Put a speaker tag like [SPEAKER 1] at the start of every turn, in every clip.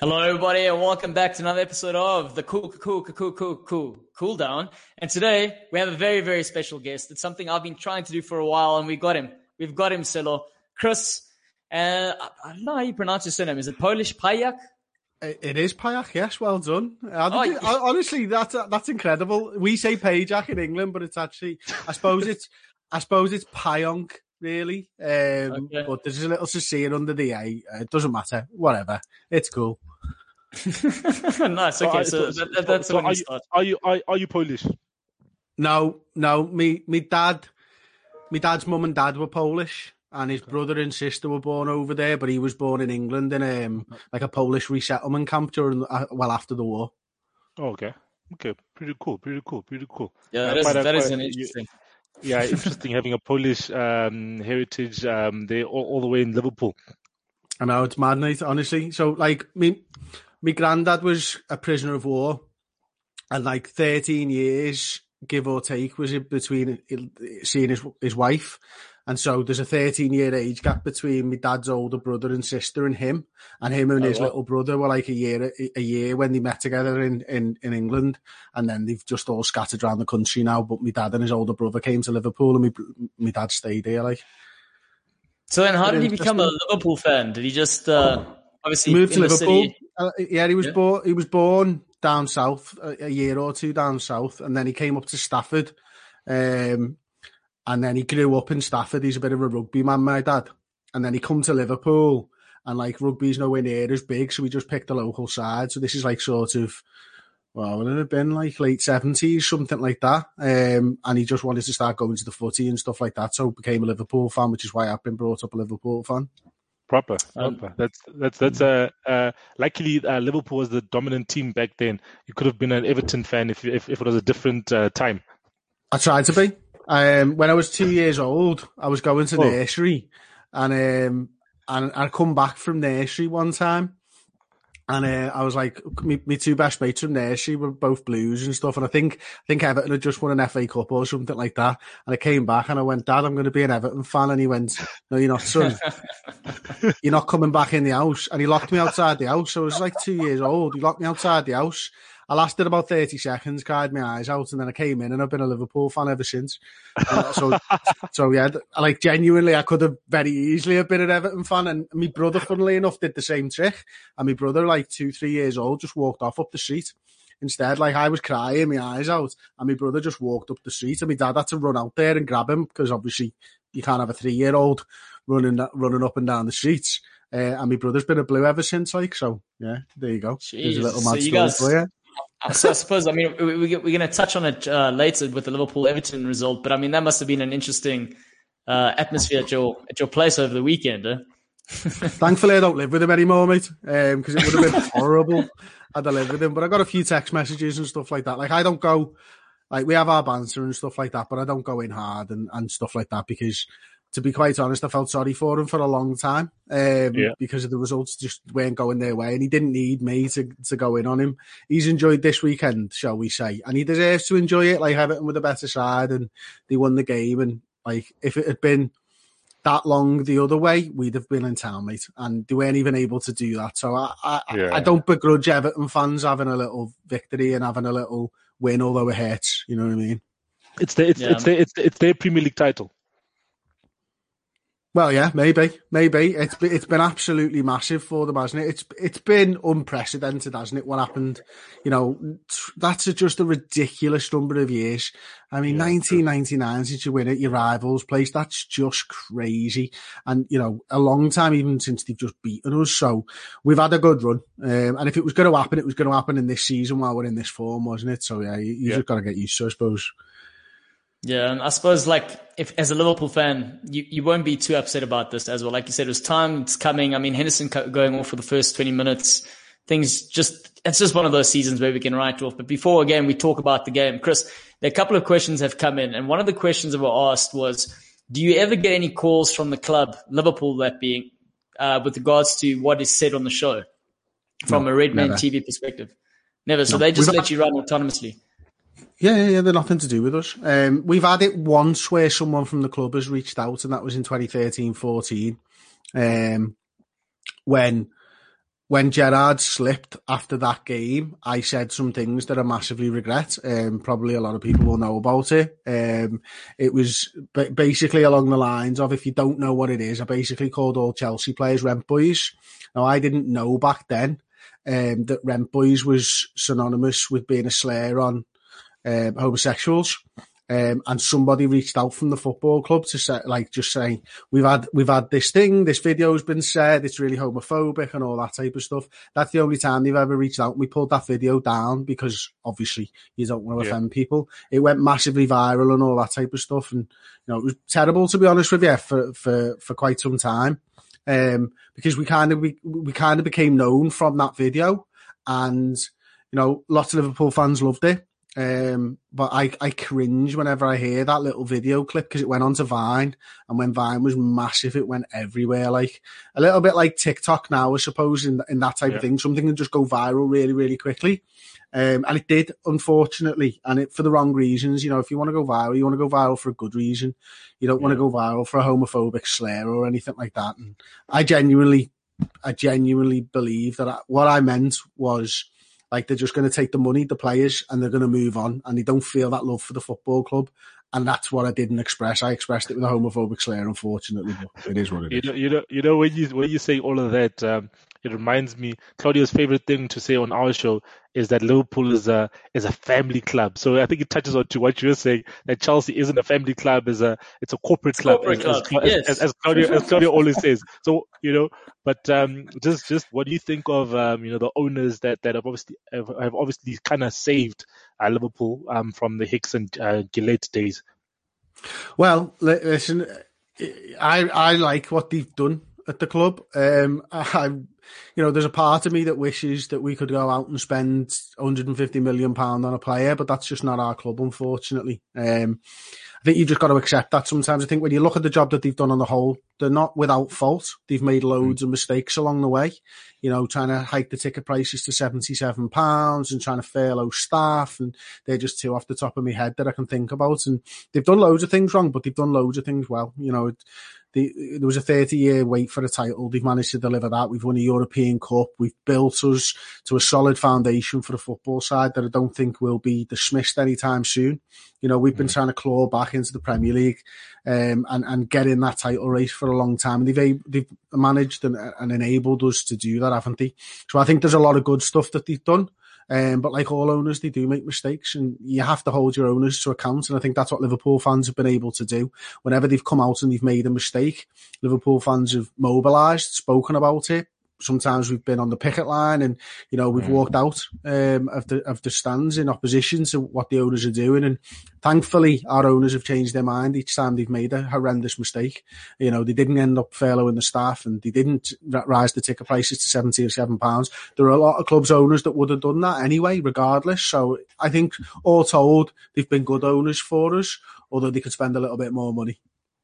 [SPEAKER 1] Hello, everybody, and welcome back to another episode of the Cool Down. And today we have a very, very special guest. It's something I've been trying to do for a while, and we got him. We've got him, Selo. Chris. I don't know how you pronounce your surname. Is it Polish? Pajak?
[SPEAKER 2] It is Pajak, yes. Well done. Honestly, that's incredible. We say Pajak in England, but it's actually, I suppose it's Pionk. Really, okay. But there's a little Sicilian under the A. It doesn't matter. Whatever. It's cool.
[SPEAKER 1] Nice. Okay, that's when you start.
[SPEAKER 3] Are you Polish?
[SPEAKER 2] No. Me dad's mum and dad were Polish, and his brother and sister were born over there. But he was born in England in like a Polish resettlement camp during after the war.
[SPEAKER 3] Oh, okay. Pretty cool.
[SPEAKER 1] Yeah, that is an interesting.
[SPEAKER 3] Yeah, interesting having a Polish heritage there all the way in Liverpool.
[SPEAKER 2] I know, it's mad, mate, honestly. So, like, me granddad was a prisoner of war, and, like, 13 years, give or take, was in between seeing his wife. And so there's a 13-year age gap between my dad's older brother and sister and him and his little brother were like a year when they met together in England, and then they've just all scattered around the country now. But my dad and his older brother came to Liverpool, and my dad stayed here. Like,
[SPEAKER 1] so then, how did he become a Liverpool fan? Did he just obviously
[SPEAKER 2] move to Liverpool?
[SPEAKER 1] Yeah,
[SPEAKER 2] he was born down south, a year or two down south, and then he came up to Stafford. And then he grew up in Stafford. He's a bit of a rugby man, my dad. And then he come to Liverpool, and like rugby's nowhere near as big, so we just picked the local side. So this is like sort of, well, would it have been like late 70s, something like that. And he just wanted to start going to the footy and stuff like that. So became a Liverpool fan, which is why I've been brought up a Liverpool fan.
[SPEAKER 3] Proper. That's luckily Liverpool was the dominant team back then. You could have been an Everton fan if it was a different time.
[SPEAKER 2] I tried to be. When I was 2 years old, I was going to nursery, and I come back from nursery one time, and I was like, my two best mates from nursery were both Blues and stuff, and I think Everton had just won an FA Cup or something like that, and I came back and I went, Dad, I'm going to be an Everton fan, and he went, no, you're not, son. You're not coming back in the house. And he locked me outside the house. So I was like 2 years old. He locked me outside the house. I lasted about 30 seconds, cried my eyes out, and then I came in, and I've been a Liverpool fan ever since. So yeah, like genuinely, I could have very easily have been an Everton fan. And my brother, funnily enough, did the same trick. And my brother, like 2-3 years old, just walked off up the street. Instead, like I was crying my eyes out, and my brother just walked up the street, and my dad had to run out there and grab him, because obviously you can't have a 3-year-old running up and down the streets. And my brother's been a Blue ever since, like, so yeah, there you go.
[SPEAKER 1] Jeez.
[SPEAKER 2] There's a little mad story for you.
[SPEAKER 1] So I suppose, I mean, we're going to touch on it later with the Liverpool-Everton result, but I mean, that must have been an interesting atmosphere at your place over the weekend.
[SPEAKER 2] Thankfully, I don't live with him anymore, mate, because it would have been horrible had I lived with him. But I got a few text messages and stuff like that. Like, I don't go, like, we have our banter and stuff like that, but I don't go in hard and stuff like that, because, to be quite honest, I felt sorry for him for a long time because of the results just weren't going their way, and he didn't need me to go in on him. He's enjoyed this weekend, shall we say, and he deserves to enjoy it. Like, Everton with a better side, and they won the game, and like, if it had been that long the other way, we'd have been in town, mate, and they weren't even able to do that. So I don't begrudge Everton fans having a little victory and having a little win, although it hurts. You know what I mean?
[SPEAKER 3] It's their Premier League title.
[SPEAKER 2] Well, yeah, maybe. It's been absolutely massive for them, hasn't it? It's been unprecedented, hasn't it? What happened, you know, that's just a ridiculous number of years. I mean, 1999 since you win at your rival's place, that's just crazy. And, you know, a long time even since they've just beaten us. So we've had a good run. And if it was going to happen, it was going to happen in this season while we're in this form, wasn't it? So yeah, you just got to get used to it, I suppose.
[SPEAKER 1] Yeah, and I suppose, like, if as a Liverpool fan, you won't be too upset about this as well. Like you said, it was time, it's coming. I mean, Henderson going off for the first 20 minutes, it's just one of those seasons where we can write off. But before, again, we talk about the game, Chris, a couple of questions have come in, and one of the questions that were asked was, do you ever get any calls from the club, Liverpool that being, with regards to what is said on the show from a Redman TV perspective? Never. So they just let you run autonomously.
[SPEAKER 2] Yeah, they're nothing to do with us. We've had it once where someone from the club has reached out, and that was in 2013-14, when when Gerrard slipped after that game, I said some things that I massively regret. Probably a lot of people will know about it. It was basically along the lines of, if you don't know what it is, I basically called all Chelsea players rent boys. Now, I didn't know back then that rent boys was synonymous with being a slur on homosexuals. And somebody reached out from the football club to say, just saying, we've had this thing, this video's been said, it's really homophobic and all that type of stuff. That's the only time they've ever reached out. And we pulled that video down because obviously you don't want to offend people. It went massively viral and all that type of stuff. And, it was terrible, to be honest with you, for quite some time. Because we kind of became known from that video, and, lots of Liverpool fans loved it. But I cringe whenever I hear that little video clip, because it went onto Vine, and when Vine was massive, it went everywhere. Like a little bit like TikTok now, I suppose, in that type of thing. Something can just go viral really, really quickly. And it did, unfortunately, and for the wrong reasons. If you want to go viral, you want to go viral for a good reason. You don't want to go viral for a homophobic slur or anything like that. And I genuinely believe that what I meant was, like, they're just going to take the money, the players, and they're going to move on, and they don't feel that love for the football club. And that's what I didn't express. I expressed it with a homophobic slur, unfortunately, but it is what it is.
[SPEAKER 3] When you say all of that, it reminds me, Claudio's favorite thing to say on our show is that Liverpool is a family club. So I think it touches on to what you were saying, that Chelsea isn't a family club, it's a corporate club, as Claudio always says. So, but just what do you think of the owners that have obviously kind of saved Liverpool from the Hicks and Gillett days?
[SPEAKER 2] Well, listen, I like what they've done at the club. There's a part of me that wishes that we could go out and spend £150 million on a player, but that's just not our club, unfortunately. I think you've just got to accept that sometimes. I think when you look at the job that they've done on the whole, they're not without fault. They've made loads of mistakes along the way, trying to hike the ticket prices to £77 and trying to furlough staff. And they're just two off the top of my head that I can think about. And they've done loads of things wrong, but they've done loads of things well. There was a 30-year wait for a title. They've managed to deliver that. We've won a European Cup. We've built us to a solid foundation for the football side that I don't think will be dismissed anytime soon. We've been trying to claw back into the Premier League and get in that title race for a long time. And they've managed and enabled us to do that, haven't they? So I think there's a lot of good stuff that they've done. But like all owners, they do make mistakes, and you have to hold your owners to account. And I think that's what Liverpool fans have been able to do. Whenever they've come out and they've made a mistake, Liverpool fans have mobilised, spoken about it. Sometimes we've been on the picket line and, we've walked out of the stands in opposition to what the owners are doing. And thankfully, our owners have changed their mind each time they've made a horrendous mistake. They didn't end up furloughing the staff, and they didn't rise the ticket prices to £77. There are a lot of clubs' owners that would have done that anyway, regardless. So I think, all told, they've been good owners for us, although they could spend a little bit more money.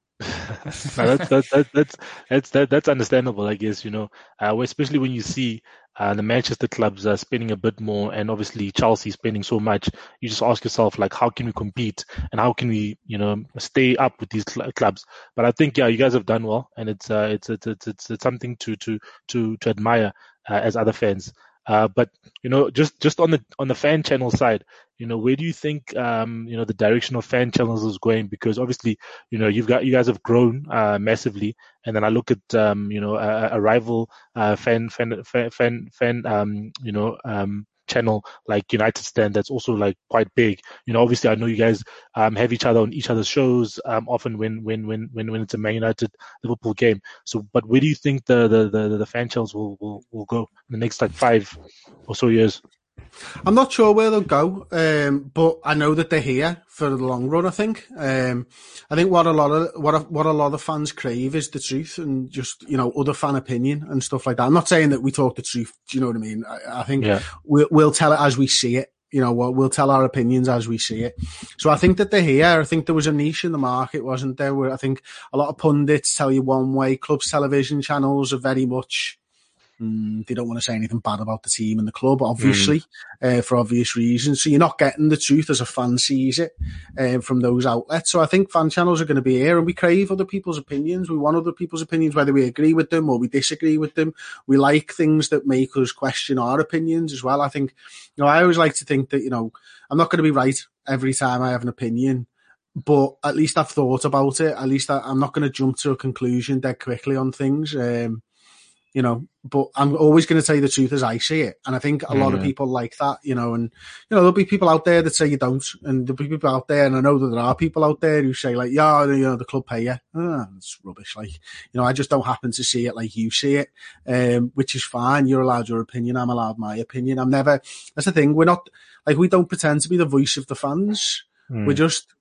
[SPEAKER 3] No, that's understandable, I guess, especially when you see the Manchester clubs are spending a bit more, and obviously Chelsea spending so much. You just ask yourself, like, how can we compete and how can we, stay up with these clubs? But I think, you guys have done well, and it's something to admire as other fans. But just on the fan channel side, where do you think the direction of fan channels is going? Because obviously, you guys have grown massively, and then I look at a rival fan channel like United Stand that's also like quite big. Obviously I know you guys have each other on each other's shows often when it's a Man United Liverpool game. So, but where do you think the fan channels will go in the next 5 or so years?
[SPEAKER 2] I'm not sure where they'll go, but I know that they're here for the long run. I think what a lot of fans crave is the truth and just other fan opinion and stuff like that. I'm not saying that we talk the truth. Do you know what I mean? I think we'll tell it as we see it. We'll tell our opinions as we see it. So I think that they're here. I think there was a niche in the market, wasn't there? Where I think a lot of pundits tell you one way. Clubs television channels are very much, They don't want to say anything bad about the team and the club, obviously, for obvious reasons. So you're not getting the truth as a fan sees it from those outlets. So I think fan channels are going to be here, and we crave other people's opinions. We want other people's opinions, whether we agree with them or we disagree with them. We like things that make us question our opinions as well. I think, I always like to think that, I'm not going to be right every time I have an opinion, but at least I've thought about it. At least I'm not going to jump to a conclusion dead quickly on things. But I'm always going to tell you the truth as I see it. And I think a lot of people like that, and, there'll be people out there that say you don't. And there'll be people out there, and I know that there are people out there who say like, yeah, the club pay you. It's rubbish. Like, I just don't happen to see it like you see it, which is fine. You're allowed your opinion. I'm allowed my opinion. That's the thing. We're not, like, we don't pretend to be the voice of the fans. We're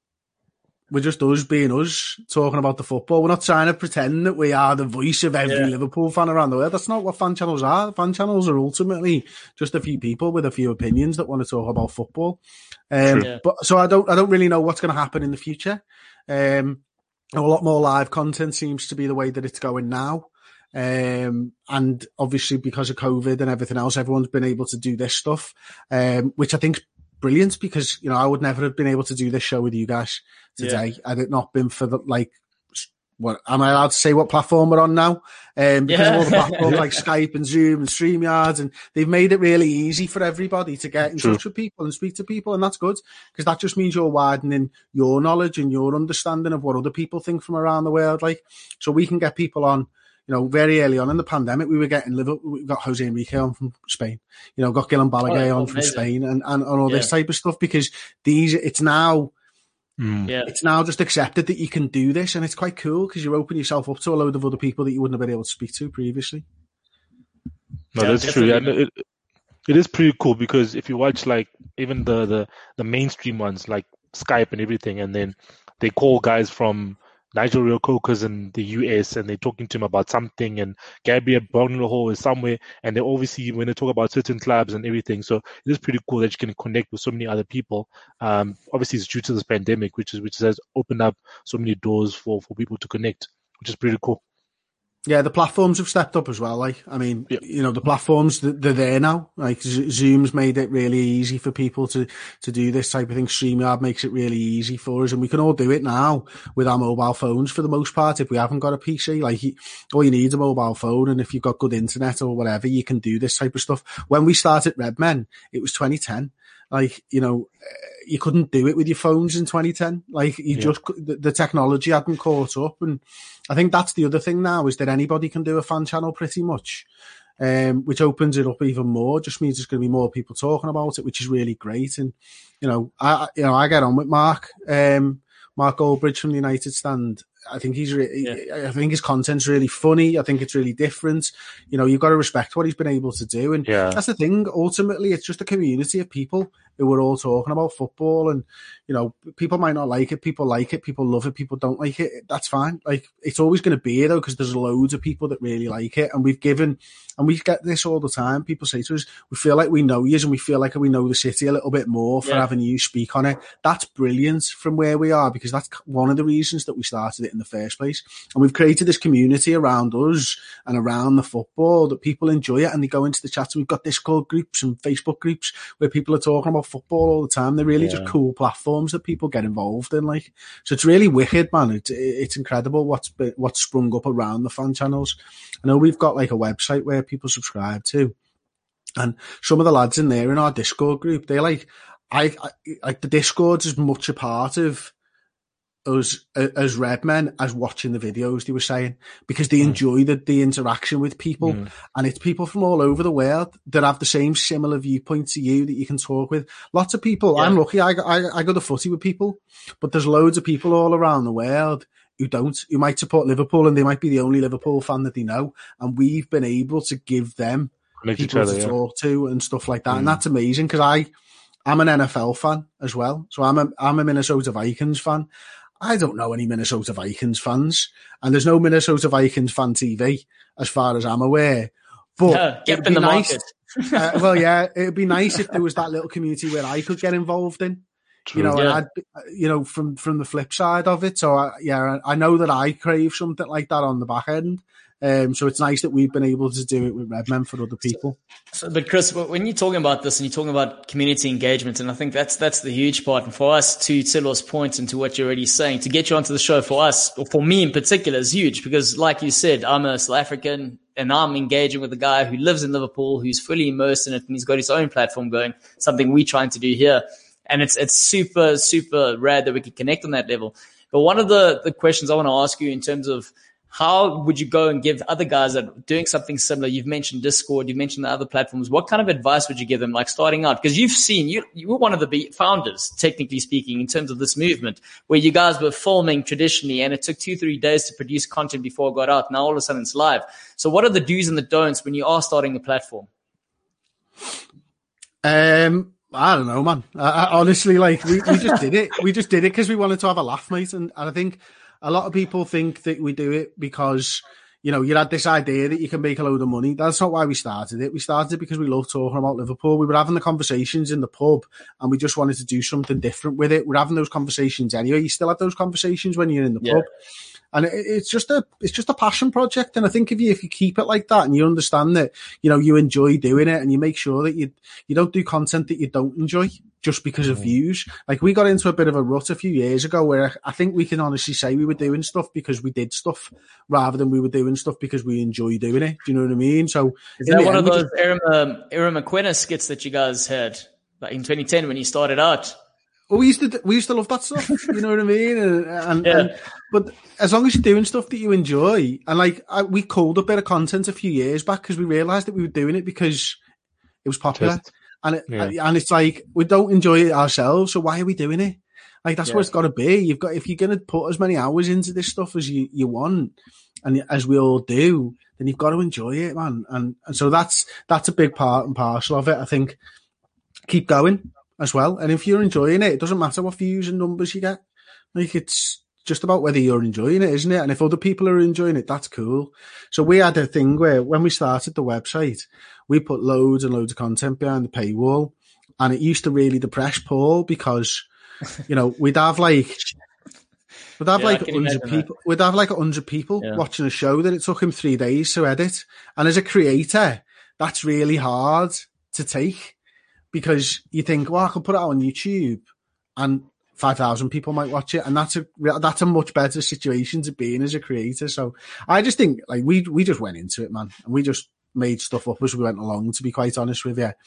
[SPEAKER 2] just us being us, talking about the football. We're not trying to pretend that we are the voice of every Liverpool fan around the world. That's not what fan channels are. Fan channels are ultimately just a few people with a few opinions that want to talk about football. But so I don't really know what's going to happen in the future. A lot more live content seems to be the way that it's going now. And obviously because of COVID and everything else, everyone's been able to do this stuff, which I think brilliant, because I would never have been able to do this show with you guys today had it not been for what am I allowed to say what platform we're on now? Because of all the platforms like Skype and Zoom and StreamYards, and they've made it really easy for everybody to get in touch with people and speak to people, and that's good, because that just means you're widening your knowledge and your understanding of what other people think from around the world. Like, so we can get people on. Very early on in the pandemic, we got Jose Enrique on from Spain, got Guillem Balaguer on from Spain and all this type of stuff, because it's now just accepted that you can do this, and it's quite cool because you open yourself up to a load of other people that you wouldn't have been able to speak to previously.
[SPEAKER 3] No, that's true. And it is pretty cool, because if you watch like even the mainstream ones like Skype and everything, and then they call guys from Nigel Reo-Coker in the US, and they're talking to him about something, and Gabriel Hall is somewhere, and they obviously, when they talk about certain clubs and everything, so it is pretty cool that you can connect with so many other people. Obviously it's due to this pandemic, which has opened up so many doors for people to connect, which is pretty cool.
[SPEAKER 2] Yeah, the platforms have stepped up as well. Like, I mean, the platforms, they're there now. Like, Zoom's made it really easy for people to do this type of thing. StreamYard makes it really easy for us, and we can all do it now with our mobile phones for the most part. If we haven't got a PC, like, all you need is a mobile phone, and if you've got good internet or whatever, you can do this type of stuff. When we started Redmen, it was 2010. Like, you couldn't do it with your phones in 2010. Like, the technology hadn't caught up. And I think that's the other thing now, is that anybody can do a fan channel pretty much, which opens it up even more. Just means there's going to be more people talking about it, which is really great. And, I get on with Mark Goldbridge from the United Stand. I think I think his content's really funny. I think it's really different. You've got to respect what he's been able to do. And that's the thing. Ultimately, it's just a community of people who are all talking about football, and, people might not like it. People like it. People love it. People don't like it. That's fine. Like, it's always going to be though, because there's loads of people that really like it. And we get this all the time. People say to us, we feel like we know you, and we feel like we know the city a little bit more for having you speak on it. That's brilliant from where we are, because that's one of the reasons that we started it in the first place. And we've created this community around us and around the football that people enjoy it, and they go into the chats. We've got Discord groups and Facebook groups where people are talking about football all the time. They're really just cool platforms that people get involved in. Like, so it's really wicked, man. It's incredible what's sprung up around the fan channels. I know we've got like a website where people subscribe to, and some of the lads in there in our Discord group, they're like, I the Discord's as much a part of us as Redmen as watching the videos, they were saying, because they enjoy the interaction with people, and it's people from all over the world that have the same similar viewpoint to you that you can talk with. Lots of people. I'm lucky. I go to footy with people, but there's loads of people all around the world who might support Liverpool, and they might be the only Liverpool fan that they know, and we've been able to give them people to talk to and stuff like that. And that's amazing, because I'm an NFL fan as well. So I'm a Minnesota Vikings fan. I don't know any Minnesota Vikings fans, and there's no Minnesota Vikings fan TV as far as I'm aware. But
[SPEAKER 1] get in the market.
[SPEAKER 2] It'd be nice if there was that little community where I could get involved in. True. And I'd, from the flip side of it. So I know that I crave something like that on the back end. So it's nice that we've been able to do it with Redmen for other people.
[SPEAKER 1] But Chris, when you're talking about this and you're talking about community engagement, and I think that's the huge part. And for us, to Tselo's point and to what you're already saying, to get you onto the show for us, or for me in particular, is huge because, like you said, I'm a South African and I'm engaging with a guy who lives in Liverpool, who's fully immersed in it, and he's got his own platform going, something we're trying to do here. And it's super, super rad that we can connect on that level. But one of the questions I want to ask you in terms of how would you go and give other guys that are doing something similar? You've mentioned Discord, you've mentioned the other platforms. What kind of advice would you give them, like starting out? Because you've seen, you were one of the founders, technically speaking, in terms of this movement, where you guys were filming traditionally and it took 2-3 days to produce content before it got out. Now all of a sudden it's live. So what are the do's and the don'ts when you are starting a platform?
[SPEAKER 2] I don't know, man. I honestly, like, we just did it. We just did it because we wanted to have a laugh, mate. And I think a lot of people think that we do it because, you know, you had this idea that you can make a load of money. That's not why we started it. We started it because we love talking about Liverpool. We were having the conversations in the pub and we just wanted to do something different with it. We're having those conversations anyway. You still have those conversations when you're in the pub. And it's just a passion project. And I think if you keep it like that and you understand that, you know, you enjoy doing it and you make sure that you don't do content that you don't enjoy just because of views. Like, we got into a bit of a rut a few years ago where I think we can honestly say we were doing stuff because we did stuff rather than we were doing stuff because we enjoy doing it. Do you know what I mean? So
[SPEAKER 1] is that one of those Aaron McQuinn skits that you guys had like in 2010 when you started out?
[SPEAKER 2] Well, we used to love that stuff. You know what I mean? And but as long as you're doing stuff that you enjoy, and like we culled a bit of content a few years back because we realised that we were doing it because it was popular, and it's like we don't enjoy it ourselves, so why are we doing it? Like, that's what it's got to be. If you're going to put as many hours into this stuff as you want, and as we all do, then you've got to enjoy it, man. And so that's a big part and parcel of it. I think keep going as well. And if you're enjoying it, it doesn't matter what views and numbers you get. Like, it's just about whether you're enjoying it, isn't it? And if other people are enjoying it, that's cool. So we had a thing where when we started the website, we put loads and loads of content behind the paywall. And it used to really depress Paul because, you know, we'd have like 100 people. We'd have like 100 people watching a show that it took him 3 days to edit. And as a creator, that's really hard to take. Because you think, well, I could put it out on YouTube and 5,000 people might watch it. And that's a much better situation to be in as a creator. So I just think, like, we just went into it, man. And we just made stuff up as we went along, to be quite honest with you.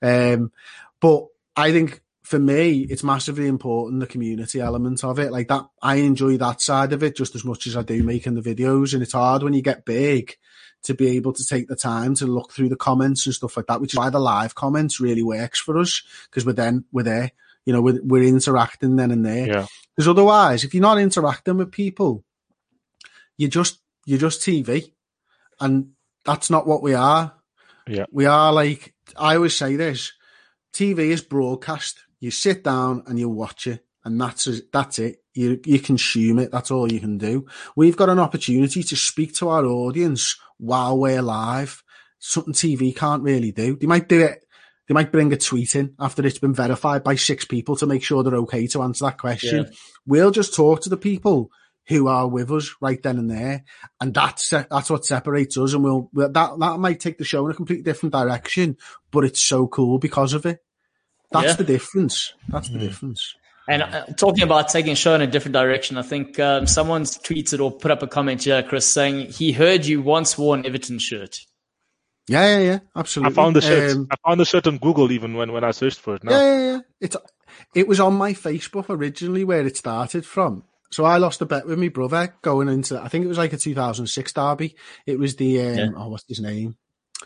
[SPEAKER 2] But I think for me, it's massively important, the community element of it. Like, that, I enjoy that side of it just as much as I do making the videos. And it's hard when you get big to be able to take the time to look through the comments and stuff like that, which is why the live comments really works for us, because we're there, you know, we're interacting then and there.
[SPEAKER 3] Yeah.
[SPEAKER 2] Because otherwise, if you're not interacting with people, you're just TV, and that's not what we are.
[SPEAKER 3] Yeah.
[SPEAKER 2] We are, like, I always say this, TV is broadcast. You sit down and you watch it, and that's it. You consume it. That's all you can do. We've got an opportunity to speak to our audience while we're live. Something TV can't really do. They might do it. They might bring a tweet in after it's been verified by 6 people to make sure they're okay to answer that question. Yeah. We'll just talk to the people who are with us right then and there. And that's what separates us. And that might take the show in a completely different direction, but it's so cool because of it. That's the difference. That's the difference.
[SPEAKER 1] And talking about taking a show in a different direction, I think someone's tweeted or put up a comment here, Chris, saying he heard you once wore an Everton shirt.
[SPEAKER 2] Yeah, absolutely.
[SPEAKER 3] I found the shirt. I found the shirt on Google even when I searched for it. Now.
[SPEAKER 2] Yeah. It was on my Facebook originally where it started from. So I lost a bet with my brother going into, I think it was like a 2006 derby. It was the, what's his name?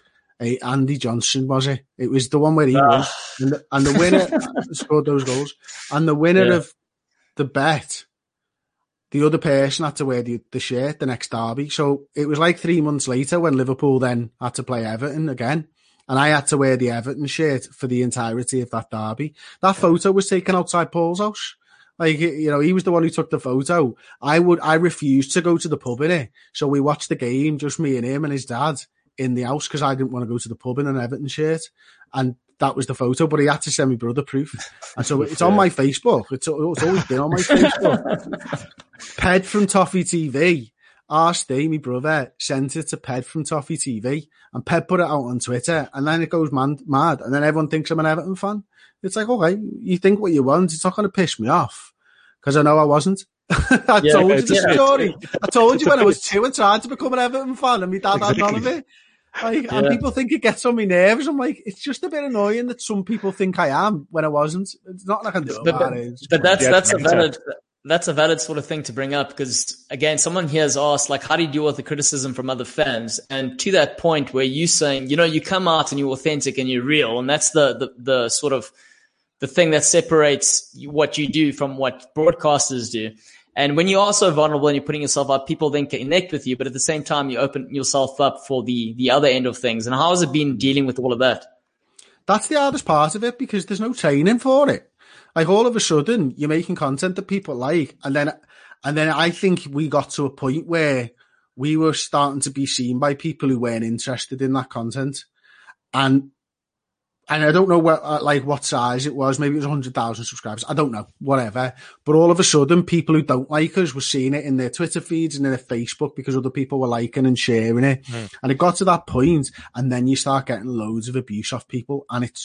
[SPEAKER 2] Andy Johnson, was it? It was the one where he won. And the winner scored those goals. And the winner of the bet, the other person had to wear the shirt the next derby. So it was like 3 months later when Liverpool then had to play Everton again. And I had to wear the Everton shirt for the entirety of that derby. That photo was taken outside Paul's house. Like, you know, he was the one who took the photo. I refused to go to the pub in it. So we watched the game, just me and him and his dad, in the house, because I didn't want to go to the pub in an Everton shirt. And that was the photo, but he had to send me brother proof. And so it's on my Facebook. It's always been on my Facebook. Ped from Toffee TV. Steve, my brother, sent it to Ped from Toffee TV, and Ped put it out on Twitter, and then it goes mad, and then everyone thinks I'm an Everton fan. It's like, okay, you think what you want, it's not going to piss me off, because I know I wasn't. I told you the story. I told you when I was 2 and tried to become an Everton fan, and my dad had none of it. Like, and people think it gets on my nerves. I'm like, it's just a bit annoying that some people think I am when I wasn't. It's not like I do about it.
[SPEAKER 1] But that's a valid sort of thing to bring up, because again, someone here has asked, like, how do you deal with the criticism from other fans? And to that point where you saying, you come out and you're authentic and you're real, and that's the sort of the thing that separates what you do from what broadcasters do. And when you are so vulnerable and you're putting yourself up, people then connect with you, but at the same time, you open yourself up for the other end of things. And how has it been dealing with all of that?
[SPEAKER 2] That's the hardest part of it, because there's no training for it. Like, all of a sudden, you're making content that people like, and then I think we got to a point where we were starting to be seen by people who weren't interested in that content. And I don't know what size it was. Maybe it was 100,000 subscribers. I don't know, whatever. But all of a sudden, people who don't like us were seeing it in their Twitter feeds and in their Facebook, because other people were liking and sharing it. And it got to that point, and then you start getting loads of abuse off people, and it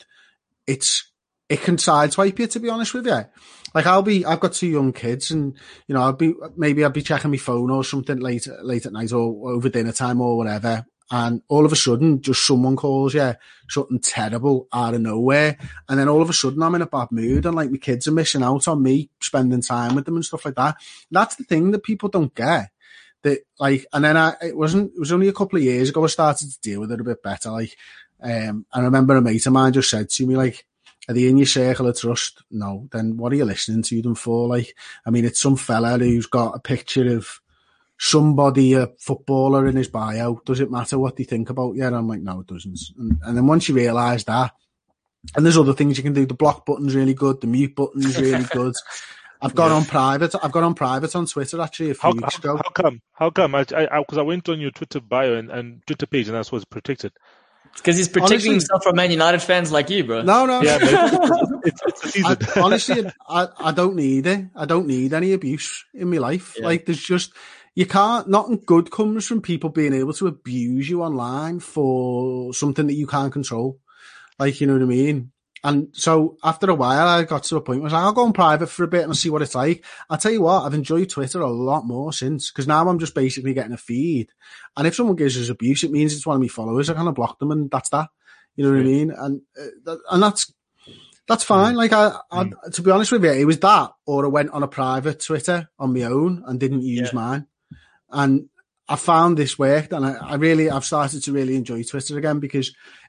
[SPEAKER 2] can sideswipe you, to be honest with you. Like, I've got 2 young kids, and I'll be checking my phone or something late at night or over dinner time or whatever. And all of a sudden, just someone calls you something terrible out of nowhere. And then all of a sudden, I'm in a bad mood, and like, my kids are missing out on me spending time with them and stuff like that. That's the thing that people don't get. That, like, and then it was only a couple of years ago I started to deal with it a bit better. Like, I remember a mate of mine just said to me, like, are they in your circle of trust? No. Then what are you listening to them for? Like, I mean, it's some fella who's got a picture of somebody, a footballer, in his bio. Does it matter what they think about you? And I'm like, no, it doesn't. And then once you realise that, and there's other things you can do. The block button's really good. The mute button's really good. I've gone on private on Twitter actually a few weeks ago.
[SPEAKER 3] How come? Because I went on your Twitter bio and Twitter page, and that's what's protected.
[SPEAKER 1] Because he's protecting himself from Man United fans like you, bro.
[SPEAKER 2] No.
[SPEAKER 3] Yeah, it's a season.
[SPEAKER 2] Honestly, I don't need it. I don't need any abuse in my life. Yeah. Like, there's just, you can't, nothing good comes from people being able to abuse you online for something that you can't control. Like, you know what I mean? And so after a while, I got to a point where I was like, I'll go on private for a bit and I'll see what it's like. I'll tell you what, I've enjoyed Twitter a lot more since, because now I'm just basically getting a feed. And if someone gives us abuse, it means it's one of my followers. I kind of block them, and that's that. You know what I mean? And that's fine. Like, to be honest with you, it was that, or I went on a private Twitter on my own and didn't use mine. And I found this worked, and I've started to really enjoy Twitter again, because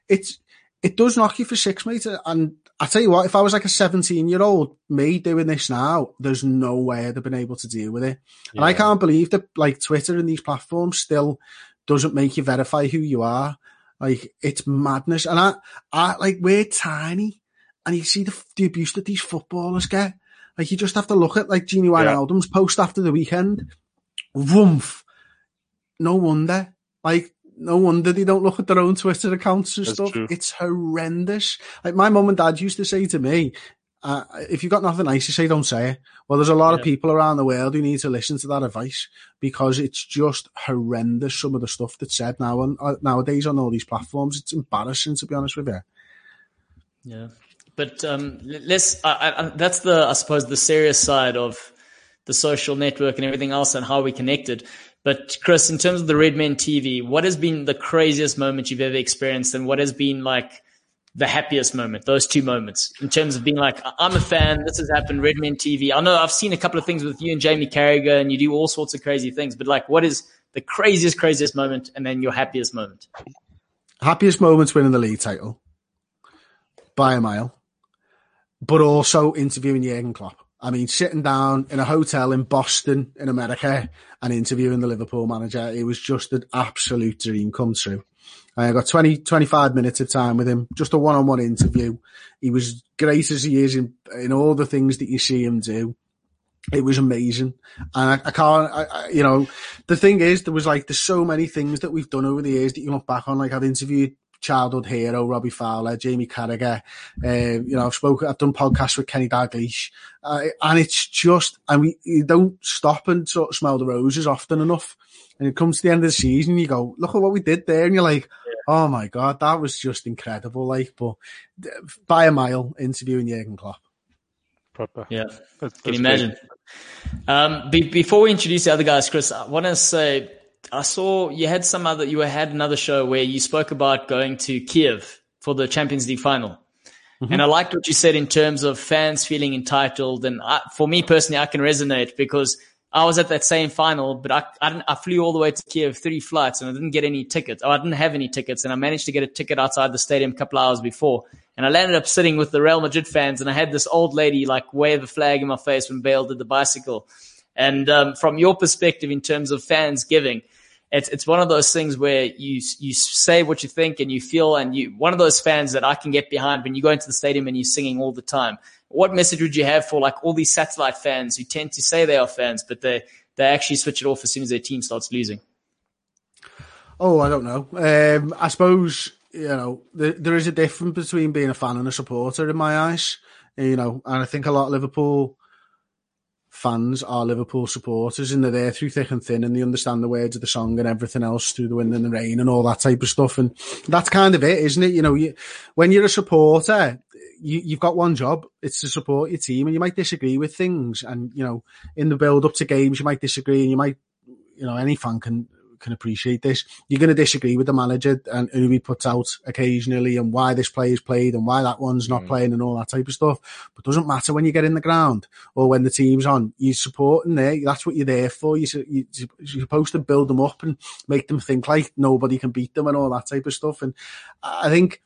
[SPEAKER 2] it does knock you for six, mate. And I tell you what, if I was like a 17-year-old me doing this now, there's no way I'd have been able to deal with it. Yeah. And I can't believe that, like, Twitter and these platforms still doesn't make you verify who you are. Like, it's madness. And I like, we're tiny, and you see the abuse that these footballers get. Like, you just have to look at, like, Gini Wijnaldum's post after the weekend. Woomph. No wonder. Like, no wonder they don't look at their own Twitter accounts and stuff. True. It's horrendous. Like, my mum and dad used to say to me, if you've got nothing nice to say, don't say it. Well, there's a lot of people around the world who need to listen to that advice, because it's just horrendous, some of the stuff that's said nowadays on all these platforms. It's embarrassing, to be honest with you.
[SPEAKER 1] Yeah. But that's I suppose the serious side of the social network and everything else and how we connected. But Chris, in terms of the Redmen TV, what has been the craziest moment you've ever experienced, and what has been like the happiest moment, those two moments, in terms of being like, I'm a fan, this has happened, Redmen TV. I know I've seen a couple of things with you and Jamie Carragher, and you do all sorts of crazy things, but like, what is the craziest moment, and then your happiest moment?
[SPEAKER 2] Happiest moment's winning the league title by a mile, but also interviewing Jurgen Klopp. I mean, sitting down in a hotel in Boston in America and interviewing the Liverpool manager, it was just an absolute dream come true. I got 25 minutes of time with him, just a one-on-one interview. He was great as he is in all the things that you see him do. It was amazing. And the thing is, there's so many things that we've done over the years that you look back on. Like, I've interviewed childhood hero, Robbie Fowler, Jamie Carragher. I've done podcasts with Kenny Dalglish, and it's just, you don't stop and sort of smell the roses often enough. And it comes to the end of the season, you go, look at what we did there, and you're like, oh my God, that was just incredible. But by a mile, interviewing Jurgen Klopp.
[SPEAKER 3] Proper.
[SPEAKER 1] Yeah,
[SPEAKER 3] that's
[SPEAKER 1] can you imagine? Before we introduce the other guys, Chris, I want to say, I saw you had another show where you spoke about going to Kiev for the Champions League final. Mm-hmm. And I liked what you said in terms of fans feeling entitled. And for me personally, I can resonate because I was at that same final, but I flew all the way to Kiev, 3 flights, and I didn't get any tickets. I didn't have any tickets, and I managed to get a ticket outside the stadium a couple hours before. And I landed up sitting with the Real Madrid fans, and I had this old lady like wave a flag in my face when Bale did the bicycle. And from your perspective in terms of fans giving, it's one of those things where you say what you think and you feel, and one of those fans that I can get behind when you go into the stadium and you're singing all the time. What message would you have for like all these satellite fans who tend to say they are fans, but they actually switch it off as soon as their team starts losing?
[SPEAKER 2] Oh, I don't know. I suppose, there is a difference between being a fan and a supporter in my eyes, and I think a lot of Liverpool fans are Liverpool supporters, and they're there through thick and thin, and they understand the words of the song and everything else through the wind and the rain and all that type of stuff. And that's kind of it, isn't it? When you're a supporter, you've got one job. It's to support your team, and you might disagree with things. And, in the build up to games, you might disagree, and you might, any fan can appreciate this. You're going to disagree with the manager and who he puts out occasionally, and why this player's played and why that one's not playing and all that type of stuff. But it doesn't matter when you get in the ground or when the team's on. You're supporting there. That's what you're there for. You're supposed to build them up and make them think like nobody can beat them and all that type of stuff. And I think,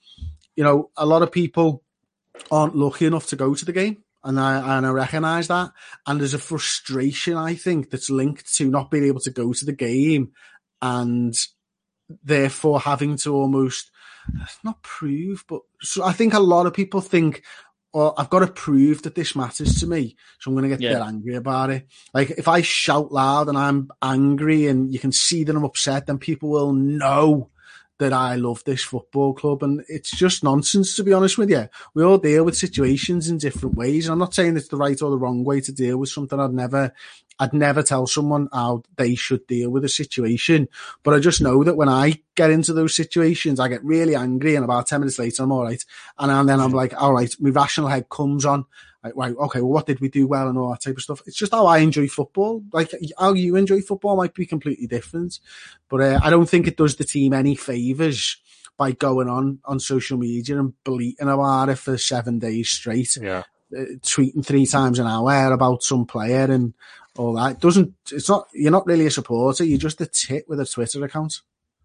[SPEAKER 2] a lot of people aren't lucky enough to go to the game. And I recognise that. And there's a frustration, I think, that's linked to not being able to go to the game and therefore having to almost not prove, but so I think a lot of people think, I've got to prove that this matters to me, so I'm going to get dead angry about it. Like, if I shout loud and I'm angry and you can see that I'm upset, then people will know that I love this football club. And it's just nonsense, to be honest with you. We all deal with situations in different ways. And I'm not saying it's the right or the wrong way to deal with something. I'd never tell someone how they should deal with a situation. But I just know that when I get into those situations, I get really angry, and about 10 minutes later, I'm all right. And then I'm like, all right, my rational head comes on. Like, right, okay, well, what did we do well and all that type of stuff? It's just how I enjoy football. Like, how you enjoy football might be completely different. But I don't think it does the team any favours by going on social media and bleating about it for 7 days straight.
[SPEAKER 3] Yeah.
[SPEAKER 2] Tweeting 3 times an hour about some player and all that. You're not really a supporter. You're just a tit with a Twitter account.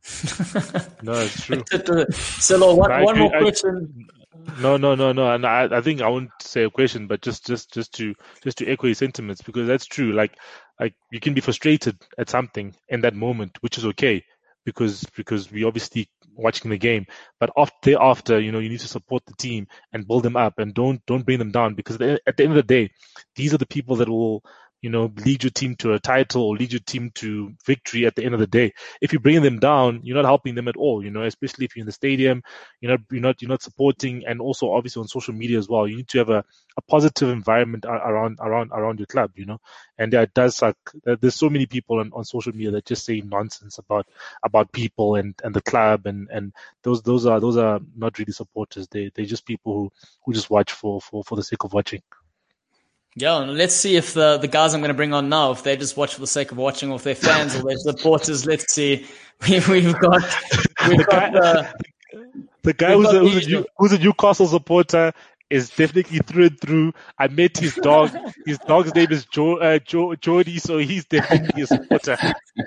[SPEAKER 3] No, it's true.
[SPEAKER 1] So, one more question.
[SPEAKER 3] No. And I think I won't say a question, but just to echo your sentiments, because that's true. Like you can be frustrated at something in that moment, which is okay, because we obviously watching the game. But thereafter, you need to support the team and build them up, and don't bring them down, because at the end of the day, these are the people that will lead your team to a title or lead your team to victory at the end of the day. If you bring them down, you're not helping them at all, especially if you're in the stadium, you're not supporting. And also obviously on social media as well, you need to have a positive environment around your club, and it does suck. There's so many people on social media that just say nonsense about people and the club, and those are not really supporters. They're just people who just watch for the sake of watching.
[SPEAKER 1] Yeah, and let's see if the guys I'm going to bring on now, if they just watch for the sake of watching, or if they're fans or they're supporters. Let's see. We've got
[SPEAKER 3] the guy who's a Newcastle supporter is definitely through and through. I met his dog. His dog's name is Jordy, so he's definitely a supporter.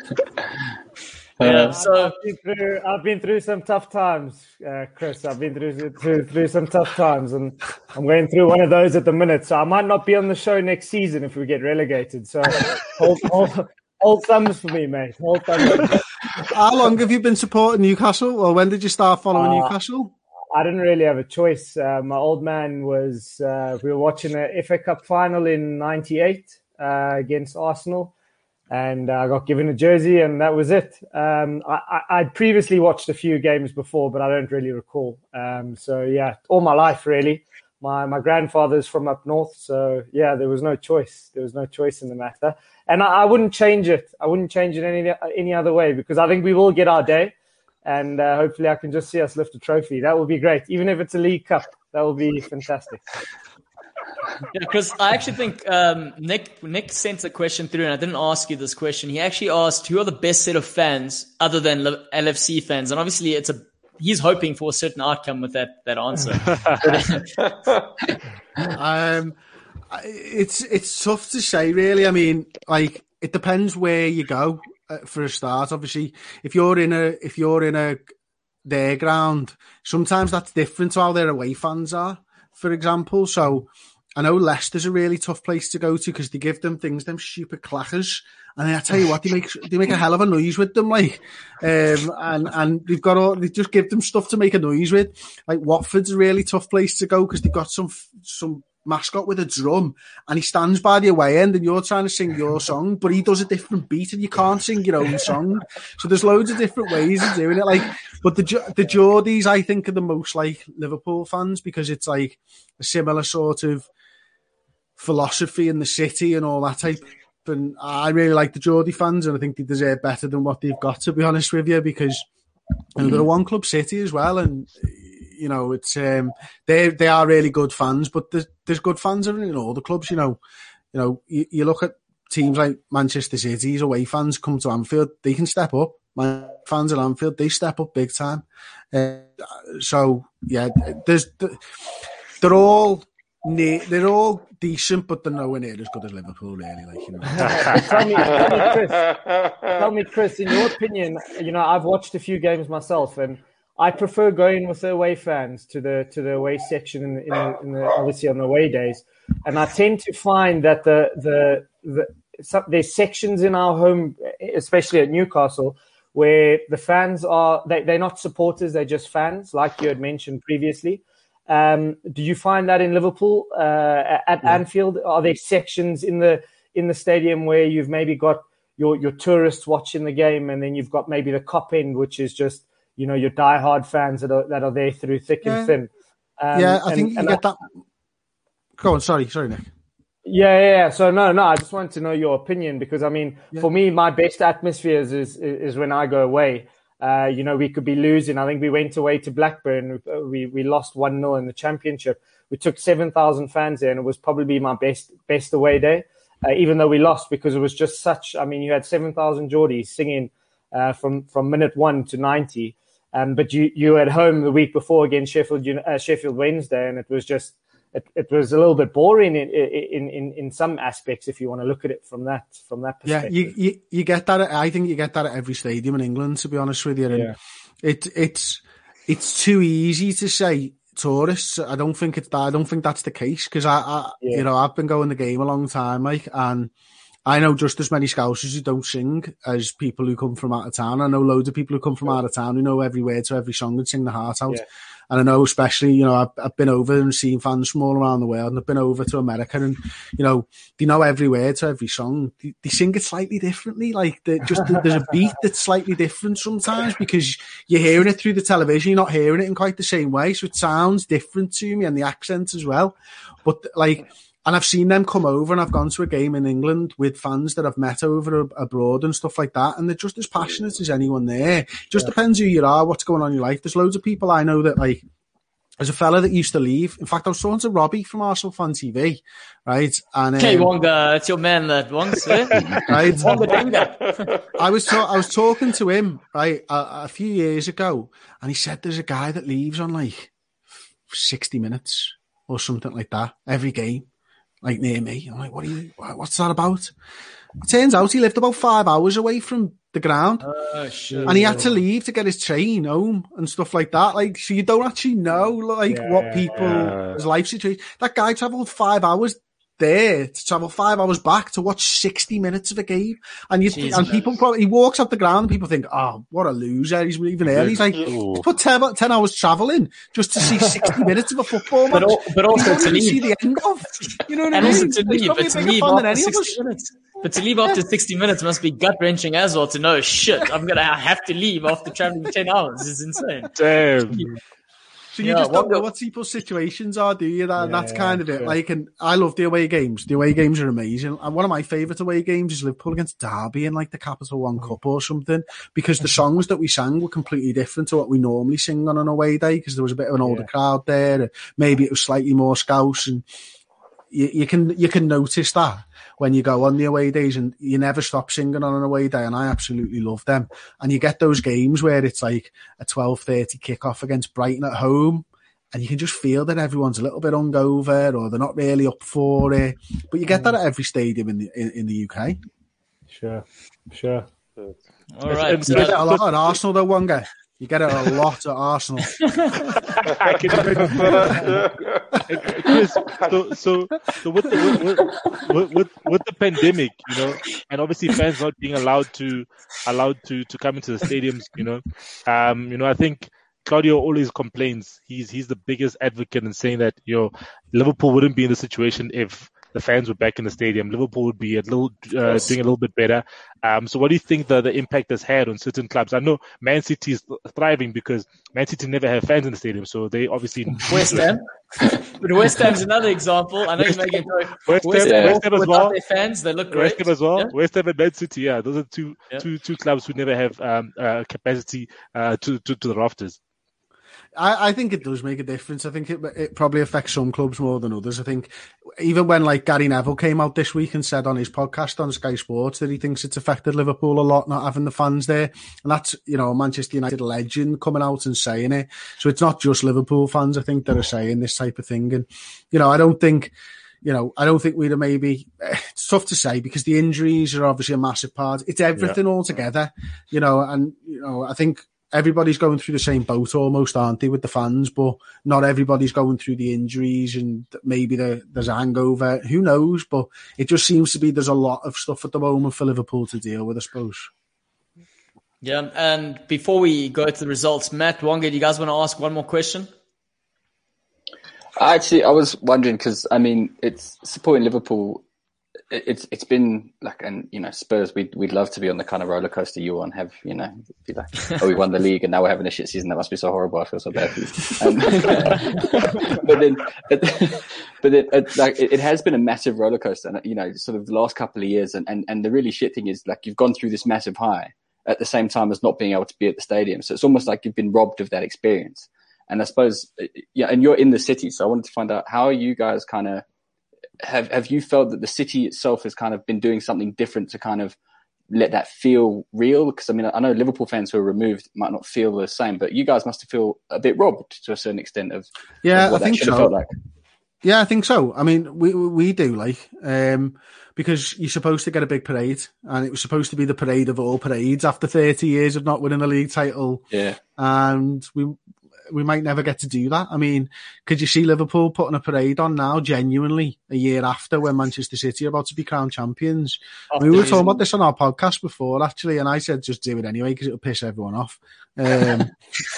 [SPEAKER 1] Yeah, so
[SPEAKER 4] I've been through some tough times, Chris. I've been through some tough times, and I'm going through one of those at the minute. So I might not be on the show next season if we get relegated. So hold thumbs for me, mate. Hold thumbs.
[SPEAKER 2] How long have you been supporting Newcastle, or when did you start following Newcastle?
[SPEAKER 4] I didn't really have a choice. My old man was. We were watching a FA Cup final in '98 against Arsenal. And I got given a jersey, and that was it. I'd previously watched a few games before, but I don't really recall. So yeah, all my life really. My grandfather's from up north, so yeah, there was no choice. There was no choice in the matter, and I wouldn't change it. I wouldn't change it any other way, because I think we will get our day, and hopefully I can just see us lift a trophy. That would be great, even if it's a League Cup. That would be fantastic.
[SPEAKER 1] Yeah, because I actually think Nick sent a question through, and I didn't ask you this question. He actually asked, who are the best set of fans other than LFC fans? And obviously he's hoping for a certain outcome with that answer.
[SPEAKER 2] It's tough to say, really. I mean, like, it depends where you go for a start. Obviously, if you're in their ground, sometimes that's different to how their away fans are, for example. So I know Leicester's a really tough place to go to because they give them stupid clackers. And I tell you what, they make a hell of a noise with them, like, and they just give them stuff to make a noise with. Like, Watford's a really tough place to go because they've got some mascot with a drum, and he stands by the away end, and you're trying to sing your song, but he does a different beat, and you can't sing your own song. So there's loads of different ways of doing it. Like, but the Geordies, I think, are the most like Liverpool fans, because it's like a similar sort of philosophy in the city and all that type. And I really like the Geordie fans, and I think they deserve better than what they've got, to be honest with you, because they're a one club city as well, and you know, it's they are really good fans, but there's good fans in all the clubs. You know, you look at teams like Manchester City's away fans come to Anfield, they can step up. My fans at Anfield, they step up big time. So yeah, they're all decent, but they're nowhere near as good as Liverpool, really. Like, you know.
[SPEAKER 4] Tell me, Chris, in your opinion, you know, I've watched a few games myself, and I prefer going with the away fans to the away section in the obviously on the away days, and I tend to find that there's sections in our home, especially at Newcastle, where the fans they're not supporters, they're just fans, like you had mentioned previously. Do you find that in Liverpool at Anfield? Are there sections in the stadium where you've maybe got your tourists watching the game, and then you've got maybe the cop end, which is just, you know, your diehard fans that are there through thick and thin?
[SPEAKER 2] I think you get that. Go on, sorry, Nick.
[SPEAKER 4] Yeah. So no, I just wanted to know your opinion, because I mean, for me, my best atmospheres is when I go away. You know, we could be losing. I think we went away to Blackburn. We lost 1-0 in the championship. We took 7,000 fans there, and it was probably my best away day, even though we lost, because it was just such. I mean, you had 7,000 Geordies singing from minute 1 to 90. But you were at home the week before against Sheffield Wednesday, and it was just it was a little bit boring in some aspects, if you want to look at it from that perspective.
[SPEAKER 2] Yeah, you get that. I think you get that at every stadium in England, to be honest with you. And it's too easy to say tourists. I don't think it's that. I don't think that's the case, because you know, I've been going the game a long time, like, and I know just as many Scousers who don't sing as people who come from out of town. I know loads of people who come from out of town who know every word to every song and sing the heart out. Yeah. And I know, especially, you know, I've been over and seen fans from all around the world, and I've been over to America, and, you know, they know every word to every song. They sing it slightly differently. Like, there's a beat that's slightly different sometimes, because you're hearing it through the television. You're not hearing it in quite the same way. So it sounds different to me, and the accent as well. But, like, and I've seen them come over, and I've gone to a game in England with fans that I've met over abroad and stuff like that, and they're just as passionate as anyone there. It just depends who you are, what's going on in your life. There's loads of people I know that, like, there's a fella that used to leave. In fact, I was talking to Robbie from Arsenal Fan TV, right? And
[SPEAKER 1] hey, Wonga, it's your man that wants it,
[SPEAKER 2] right? I was talking to him, right, a few years ago, and he said there's a guy that leaves on like 60 minutes or something like that every game, like near me. I'm like, what's that about? It turns out he lived about 5 hours away from the ground. And he had to leave to get his train home and stuff like that. Like, so you don't actually know, like, what people's life situation. That guy travelled 5 hours there to travel 5 hours back to watch 60 minutes of a game. And people probably, he walks up the ground and people think, oh, what a loser. He's leaving early. He's like, he's put 10 hours travelling just to see 60 minutes of a football match.
[SPEAKER 1] But also to leave.
[SPEAKER 2] See the end of. You know what I mean?
[SPEAKER 1] Also to leave. It's probably a bigger fun than any of us. But to leave after 60 minutes must be gut-wrenching as well to know, shit, I'm going to have to leave after traveling 10 hours. It's insane.
[SPEAKER 3] Damn.
[SPEAKER 2] So you just don't know what people's situations are, do you? That's kind of it.
[SPEAKER 4] Sure.
[SPEAKER 2] Like, and I love the away games. The away games are amazing. And one of my favourite away games is Liverpool against Derby in like the Capital One Cup or something, because the songs that we sang were completely different to what we normally sing on an away day, because there was a bit of an older crowd there. Maybe it was slightly more Scouse, and you can notice that when you go on the away days, and you never stop singing on an away day, and I absolutely love them. And you get those games where it's like a 12:30 kickoff against Brighton at home, and you can just feel that everyone's a little bit hungover or they're not really up for it. But you get that at every stadium in the UK.
[SPEAKER 4] Sure.
[SPEAKER 1] All right.
[SPEAKER 2] You get it a lot at Arsenal, though, Wonga. You get it a lot at Arsenal.
[SPEAKER 3] Chris, so with the pandemic, you know, and obviously fans not being allowed to come into the stadiums, you know, I think Claudio always complains. He's the biggest advocate in saying that, Liverpool wouldn't be in the situation if the fans were back in the stadium. Liverpool would be doing a little bit better. So what do you think the impact has had on certain clubs? I know Man City is thriving because Man City never have fans in the stadium, so they obviously
[SPEAKER 1] West Ham. But West Ham's another example. I know you're making
[SPEAKER 3] West Ham as well.
[SPEAKER 1] Their fans, they look great.
[SPEAKER 3] West Ham as well.
[SPEAKER 1] Yeah.
[SPEAKER 3] West Ham and Man City, those are two clubs who never have capacity to the rafters.
[SPEAKER 2] I think it does make a difference. I think it probably affects some clubs more than others. I think even when like Gary Neville came out this week and said on his podcast on Sky Sports that he thinks it's affected Liverpool a lot not having the fans there, and that's a Manchester United legend coming out and saying it. So it's not just Liverpool fans, I think, that are saying this type of thing. And I don't think we'd have maybe. It's tough to say because the injuries are obviously a massive part. It's everything all together, and I think everybody's going through the same boat almost, aren't they, with the fans? But not everybody's going through the injuries, and maybe there's a hangover. Who knows? But it just seems to be there's a lot of stuff at the moment for Liverpool to deal with, I suppose.
[SPEAKER 1] Yeah, and before we go to the results, Matt, Wonga, do you guys want to ask one more question?
[SPEAKER 5] Actually, I was wondering because it's supporting Liverpool. It's been like, and Spurs. We'd love to be on the kind of roller coaster you on. Have be like, we won the league and now we're having a shit season. That must be so horrible. I feel so bad for you. but then, it has been a massive roller coaster. And sort of the last couple of years. And the really shit thing is like you've gone through this massive high at the same time as not being able to be at the stadium. So it's almost like you've been robbed of that experience. And I suppose, and you're in the city. So I wanted to find out, how are you guys kind of, have you felt that the city itself has kind of been doing something different to kind of let that feel real? Because I know Liverpool fans who are removed might not feel the same, but you guys must feel a bit robbed to a certain extent of what that should have felt like.
[SPEAKER 2] Yeah, I think so. We do because you're supposed to get a big parade, and it was supposed to be the parade of all parades after 30 years of not winning a league title.
[SPEAKER 5] Yeah,
[SPEAKER 2] and we might never get to do that. Could you see Liverpool putting a parade on now, genuinely, a year after when Manchester City are about to be crowned champions? We were talking about this on our podcast before, actually, and I said just do it anyway because it'll piss everyone off. But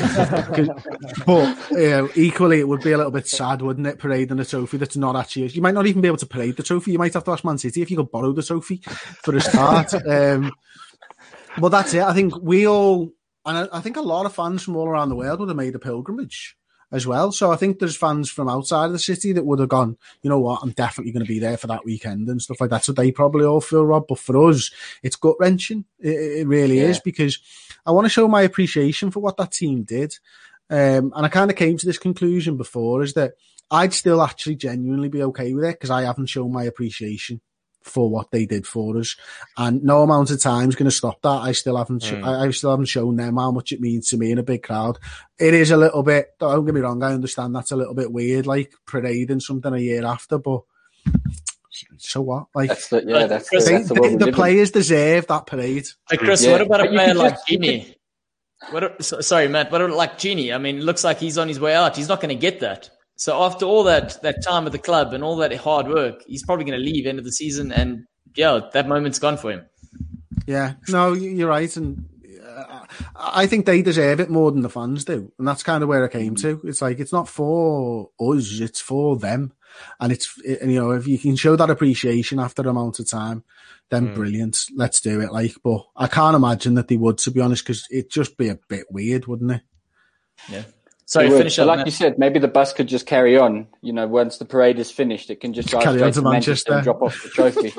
[SPEAKER 2] equally, it would be a little bit sad, wouldn't it, parading a trophy that's not actually... You might not even be able to parade the trophy. You might have to ask Man City if you could borrow the trophy for a start. But that's it. I think we all... And I think a lot of fans from all around the world would have made a pilgrimage as well. So I think there's fans from outside of the city that would have gone, you know what, I'm definitely going to be there for that weekend and stuff like that. So they probably all feel robbed. But for us, it's gut-wrenching. It really is, because I want to show my appreciation for what that team did. And I kind of came to this conclusion before, is that I'd still actually genuinely be okay with it because I haven't shown my appreciation for what they did for us, and no amount of time is going to stop that. I still haven't shown them how much it means to me in a big crowd. It is a little bit, don't get me wrong, I understand that's a little bit weird, like parading something a year after, but so what? Like, the players deserve that parade.
[SPEAKER 1] Hey Chris, what about a player like Gini? Sorry, Matt. What about like Gini? It looks like he's on his way out. He's not going to get that. So after all that time at the club and all that hard work, he's probably going to leave end of the season, and that moment's gone for him.
[SPEAKER 2] Yeah, no, you're right, and I think they deserve it more than the fans do, and that's kind of where I came to. It's like, it's not for us, it's for them. And if you can show that appreciation after an amount of time, then brilliant. Let's do it. But I can't imagine that they would, to be honest, because it'd just be a bit weird, wouldn't it?
[SPEAKER 1] Yeah. So finish up.
[SPEAKER 5] Like you said, maybe the bus could just carry on. Once the parade is finished, it can just drive straight to Manchester and drop off the trophy.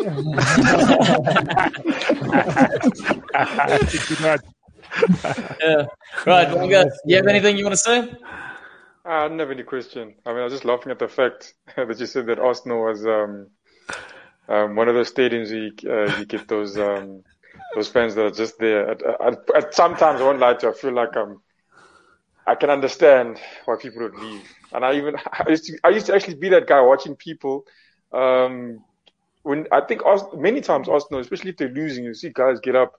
[SPEAKER 1] Yeah. Right. Do you have anything you want to say?
[SPEAKER 6] I don't have any question. I was just laughing at the fact that you said that Arsenal was one of those stadiums where you get those fans that are just there. Sometimes I won't lie to you, I feel like I can understand why people would leave. And I used to actually be that guy watching people. When I think many times Arsenal, especially if they're losing, you see guys get up.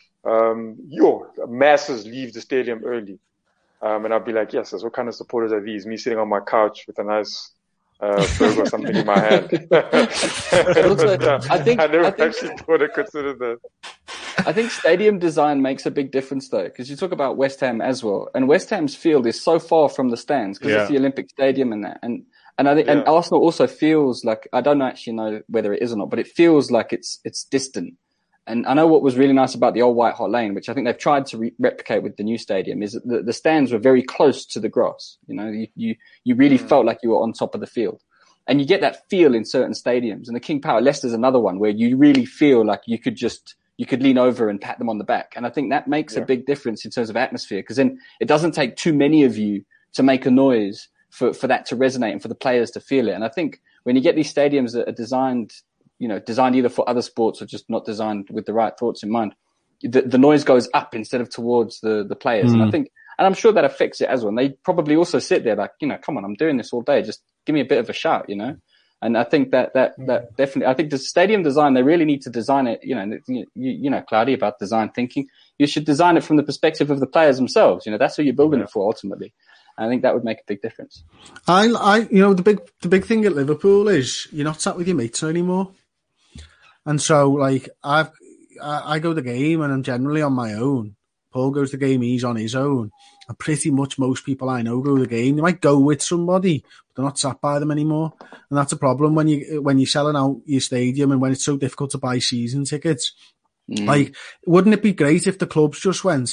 [SPEAKER 6] Masses leave the stadium early. And I'll be like, yes, what kind of supporters are these? Me sitting on my couch with a nice burger or something in my hand. I never actually thought I'd consider that.
[SPEAKER 5] I think stadium design makes a big difference, though, because you talk about West Ham as well, and West Ham's field is so far from the stands because it's the Olympic Stadium and that, and I think and Arsenal also feels like, I don't actually know whether it is or not, but it feels like it's distant. And I know what was really nice about the old White Hart Lane, which I think they've tried to replicate with the new stadium, is that the stands were very close to the grass. You really felt like you were on top of the field. And you get that feel in certain stadiums. And the King Power, Leicester's another one where you really feel like you could lean over and pat them on the back. And I think that makes a big difference in terms of atmosphere, because then it doesn't take too many of you to make a noise for that to resonate and for the players to feel it. And I think when you get these stadiums that are designed either for other sports or just not designed with the right thoughts in mind, the noise goes up instead of towards the players. And I'm sure that affects it as well. And they probably also sit there like, come on, I'm doing this all day. Just give me a bit of a shout, And I think that definitely, I think the stadium design, they really need to design it, Cloudy, about design thinking. You should design it from the perspective of the players themselves. That's who you're building it for ultimately. I think that would make a big difference.
[SPEAKER 2] The big thing at Liverpool is you're not sat with your mates anymore. And so, I go to the game and I'm generally on my own. Paul goes to the game, he's on his own. And pretty much most people I know go to the game. They might go with somebody, but they're not sat by them anymore. And that's a problem when you're selling out your stadium and when it's so difficult to buy season tickets. Wouldn't it be great if the clubs just went,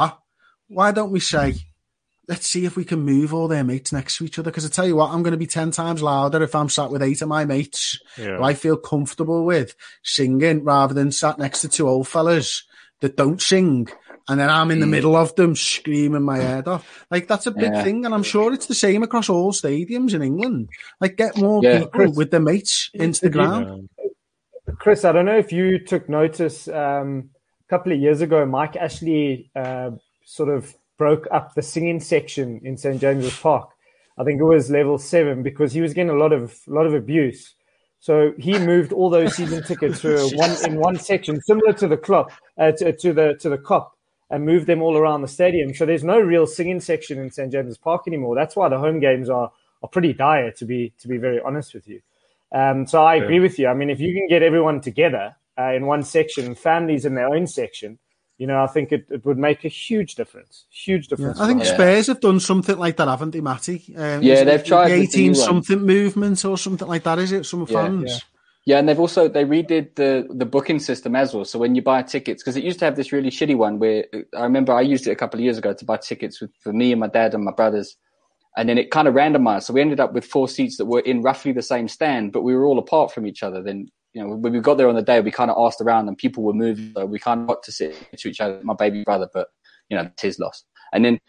[SPEAKER 2] why don't we say, let's see if we can move all their mates next to each other? Because I tell you what, I'm going to be 10 times louder if I'm sat with 8 of my mates who I feel comfortable with singing, rather than sat next to 2 old fellas that don't sing. And then I'm in the middle of them screaming my head off. That's a big thing. And I'm sure it's the same across all stadiums in England. Get more people with their mates into the ground.
[SPEAKER 4] Chris, I don't know if you took notice, a couple of years ago, Mike Ashley sort of broke up the singing section in St. James's Park. I think it was level 7, because he was getting a lot of abuse. So he moved all those season tickets to one section, similar to the club, to the Kop, and moved them all around the stadium. So there's no real singing section in St. James's Park anymore. That's why the home games are pretty dire, to be very honest with you. So I agree with you. I mean, if you can get everyone together in one section, families in their own section, I think it would make a huge difference. Huge difference.
[SPEAKER 2] I think Spurs have done something like that, haven't they, Matty?
[SPEAKER 5] They've tried
[SPEAKER 2] the 18-something movement or something like that, is it? Some fans.
[SPEAKER 5] Yeah, and they redid the booking system as well. So when you buy tickets, because it used to have this really shitty one where I remember I used it a couple of years ago to buy tickets for me and my dad and my brothers. And then it kind of randomized. So we ended up with 4 seats that were in roughly the same stand, but we were all apart from each other. Then, when we got there on the day, we kind of asked around and people were moving. So we kind of got to sit to each other, my baby brother, but, it's his loss. And then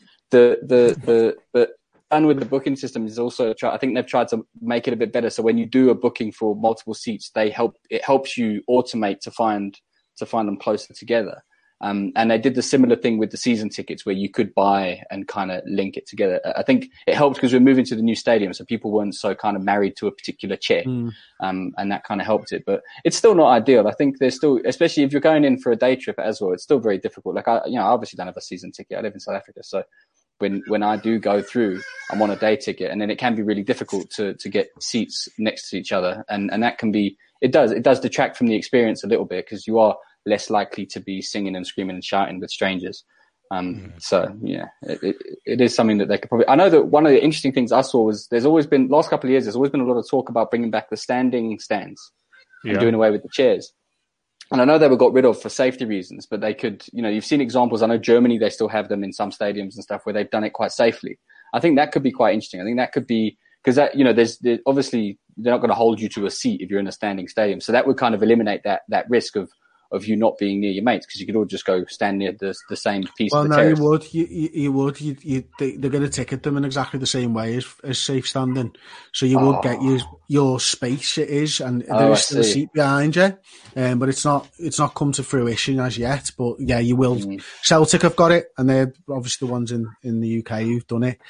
[SPEAKER 5] the done with the booking system is also, I think they've tried to make it a bit better. So when you do a booking for multiple seats, it helps you automate to find them closer together. And they did the similar thing with the season tickets where you could buy and kind of link it together. I think it helped because we're moving to the new stadium, so people weren't so kind of married to a particular chair. And that kind of helped it. But it's still not ideal. I think there's still, especially if you're going in for a day trip as well, it's still very difficult. I obviously don't have a season ticket. I live in South Africa. So when I do go through, I'm on a day ticket, and then it can be really difficult to get seats next to each other. And that can be, it does detract from the experience a little bit, because you are less likely to be singing and screaming and shouting with strangers. So yeah, it is something that they could probably. I know that one of the interesting things I saw was there's always been last couple of years. There's always been a lot of talk about bringing back the standing stands and doing away with the chairs. And I know they were got rid of for safety reasons, but they could. You've seen examples. I know Germany, they still have them in some stadiums and stuff where they've done it quite safely. I think that could be quite interesting. I think that could be because that there's obviously they're not going to hold you to a seat if you're in a standing stadium, so that would kind of eliminate that risk of you not being near your mates because you could all just go stand near the same piece of the terrace.
[SPEAKER 2] You would. They're going to ticket them in exactly the same way as safe standing. So you would get your space, it is, and there is still a seat behind you. But it's not come to fruition as yet. But yeah, you will. Celtic have got it, and they're obviously the ones in the UK who've done it.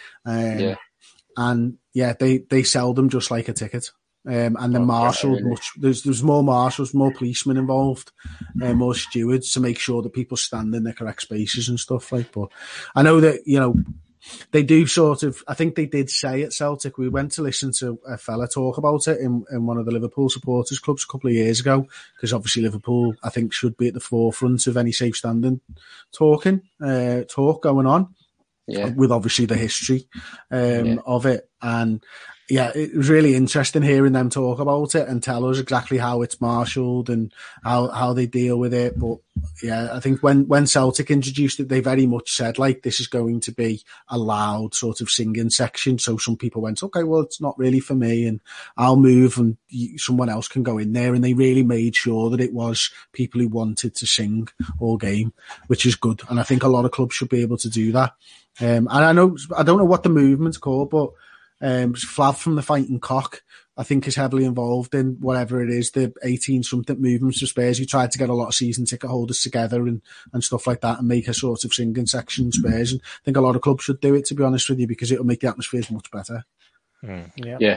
[SPEAKER 2] And yeah, they sell them just like a ticket. And the marshal, there's more marshals, more policemen involved, more stewards to make sure that people stand in the correct spaces and stuff like. But I know that they do sort of. I think they did say at Celtic. We went to listen to a fella talk about it in one of the Liverpool supporters clubs a couple of years ago, because obviously Liverpool, I think, should be at the forefront of any safe standing talk going on. Yeah. With obviously the history of it. And yeah, it was really interesting hearing them talk about it and tell us exactly how it's marshalled and how they deal with it. But yeah, I think when Celtic introduced it, they very much said like this is going to be a loud sort of singing section. So some people went, okay, well, it's not really for me and I'll move and someone else can go in there. And they really made sure that it was people who wanted to sing all game, which is good. And I think a lot of clubs should be able to do that. And I don't know what the movement's called, but Flav from the Fighting Cock, I think, is heavily involved in whatever it is, the 18-something movements for Spurs. He tried to get a lot of season ticket holders together and stuff like that and make a sort of singing section Spurs. And I think a lot of clubs should do it, to be honest with you, because it'll make the atmospheres much better.
[SPEAKER 5] Yeah.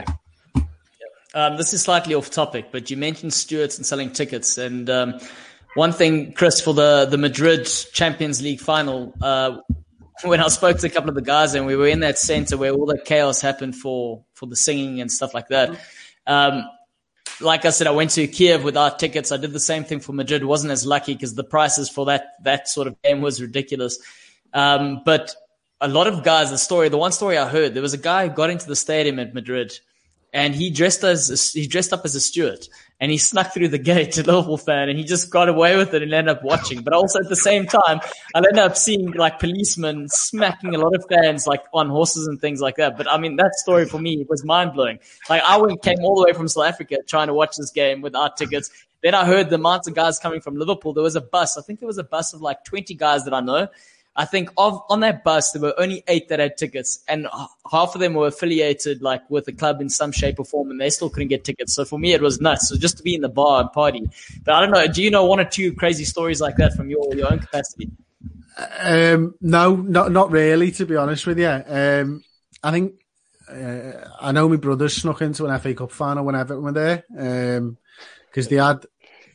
[SPEAKER 1] This is slightly off topic, but you mentioned stewards and selling tickets. And one thing, Chris, for the Madrid Champions League final, when I spoke to a couple of the guys and we were in that center where all the chaos happened for the singing and stuff like that. Like I said, I went to Kiev without tickets. I did the same thing for Madrid. Wasn't as lucky because the prices for that sort of game was ridiculous. But a lot of guys, the one story I heard, there was a guy who got into the stadium at Madrid and he dressed up as a steward. And he snuck through the gate, a Liverpool fan, and he just got away with it and ended up watching. But also at the same time, I ended up seeing like policemen smacking a lot of fans like on horses and things like that. But I mean, that story for me was mind blowing. Like came all the way from South Africa trying to watch this game without tickets. Then I heard the amount of guys coming from Liverpool. There was a bus. I think there was a bus of like 20 guys that I know. I think on that bus, there were only 8 that had tickets and half of them were affiliated like with the club in some shape or form and they still couldn't get tickets. So for me, it was nuts. So just to be in the bar and party. But I don't know. Do you know 1 or 2 crazy stories like that from your own capacity?
[SPEAKER 2] No, not really, to be honest with you. I think, I know my brother snuck into an FA Cup final when Everton were there. Cause they had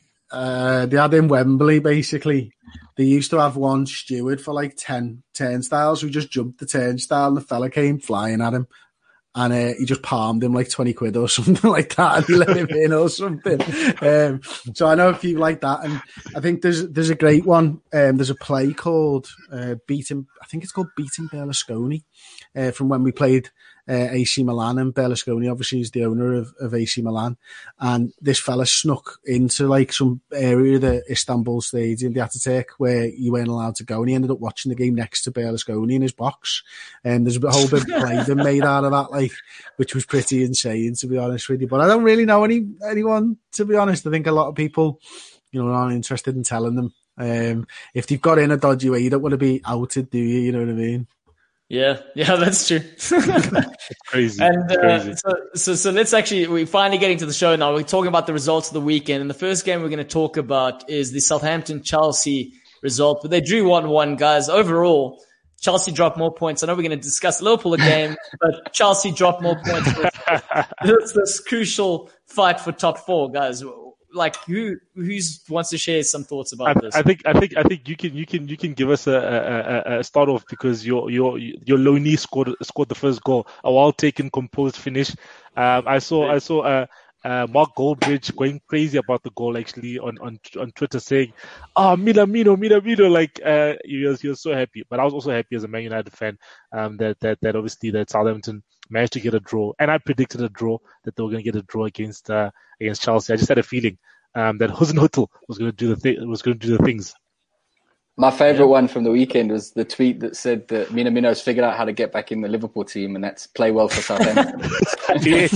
[SPEAKER 2] in Wembley basically. They used to have one steward for like 10 turnstiles who just jumped the turnstile and the fella came flying at him and he just palmed him like 20 quid or something like that and he let him in or something. So I know a few like that and I think there's a great one. There's a play called Beating Berlusconi from when we played AC Milan, and Berlusconi obviously is the owner of AC Milan, and this fella snuck into like some area of the Istanbul stadium, the Ataturk, where you weren't allowed to go, and he ended up watching the game next to Berlusconi in his box, and there's a whole big play been made out of that, like, which was pretty insane, to be honest with you. But I don't really know anyone, to be honest. I think a lot of people, aren't interested in telling them. If they've got in a dodgy way, you don't want to be outed, do you? You know what I mean?
[SPEAKER 1] Yeah, that's true.
[SPEAKER 3] It's crazy.
[SPEAKER 1] And
[SPEAKER 3] crazy.
[SPEAKER 1] So we're finally getting to the show now. We're talking about the results of the weekend. And the first game we're going to talk about is the Southampton-Chelsea result. But they drew 1-1, guys. Overall, Chelsea dropped more points. I know we're going to discuss Liverpool again, but Chelsea dropped more points. It's this crucial fight for top 4, guys. Like who wants to share some thoughts about this?
[SPEAKER 3] I think you can give us a start off because your Loney scored the first goal, a well taken, composed finish. I saw Mark Goldbridge going crazy about the goal actually on Twitter saying, Minamino, like he was so happy. But I was also happy as a Man United fan that obviously that Southampton managed to get a draw, and I predicted a draw, that they were going to get a draw against Chelsea. I just had a feeling that Hasenhüttl was going to do the things.
[SPEAKER 5] My favourite one from the weekend was the tweet that said that Minamino's figured out how to get back in the Liverpool team, and that's play well for Southampton.
[SPEAKER 3] Yes.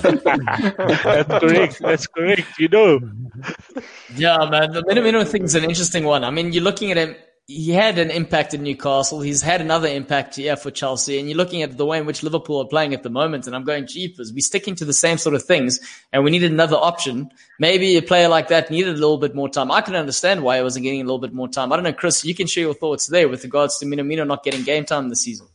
[SPEAKER 3] That's correct. You know.
[SPEAKER 1] Yeah, man. The Minamino thing is an interesting one. I mean, you're looking at him. He had an impact in Newcastle. He's had another impact here for Chelsea. And you're looking at the way in which Liverpool are playing at the moment. And I'm going, jeepers, we're sticking to the same sort of things. And we needed another option. Maybe a player like that needed a little bit more time. I can understand why he wasn't getting a little bit more time. I don't know, Chris, you can share your thoughts there with regards to Minamino not getting game time this season.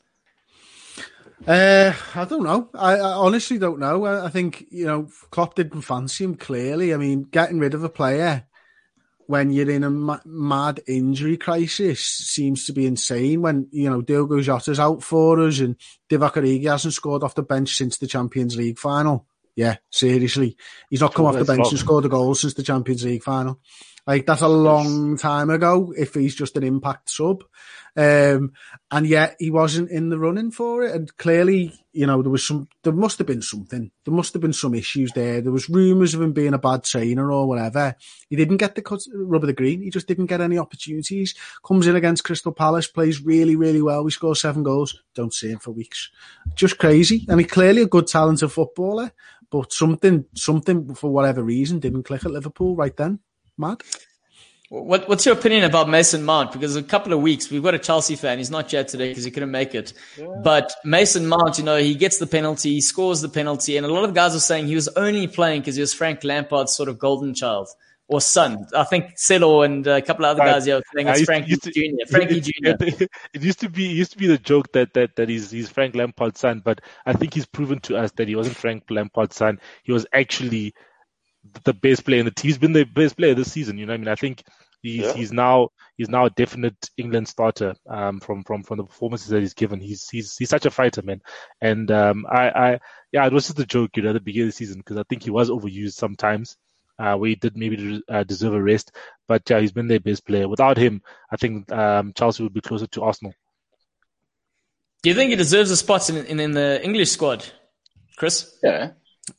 [SPEAKER 2] I don't know. I honestly don't know. I think, Klopp didn't fancy him, clearly. I mean, getting rid of a player when you're in a mad injury crisis seems to be insane. When, Diogo Jota's out for us and Divock Origi hasn't scored off the bench since the Champions League final. Yeah, seriously. He's not come off the bench and scored a goal since the Champions League final. Like, that's a long time ago if he's just an impact sub. And yet he wasn't in the running for it. And clearly, there must have been something. There must have been some issues there. There was rumours of him being a bad trainer or whatever. He didn't get the rub of the green. He just didn't get any opportunities. Comes in against Crystal Palace, plays really, really well. We score 7 goals. Don't see him for weeks. Just crazy. And he's clearly a good, talented footballer. But something for whatever reason didn't click at Liverpool right then. Mad.
[SPEAKER 1] What's your opinion about Mason Mount? Because a couple of weeks, we've got a Chelsea fan. He's not here today because he couldn't make it. Yeah. But Mason Mount, he gets the penalty, he scores the penalty. And a lot of guys are saying he was only playing because he was Frank Lampard's sort of golden child or son. I think Celo and a couple of other guys here are saying it's Frankie Jr.
[SPEAKER 3] It used to be the joke that he's Frank Lampard's son. But I think he's proven to us that he wasn't Frank Lampard's son. He was actually the best player in the team. He's been the best player this season. I think he's now a definite England starter from the performances that he's given. He's such a fighter, man. And it was just a joke, at the beginning of the season, because I think he was overused sometimes. Where he did maybe deserve a rest, but he's been their best player. Without him, I think Chelsea would be closer to Arsenal.
[SPEAKER 1] Do you think he deserves a spot in the English squad, Chris?
[SPEAKER 5] Yeah.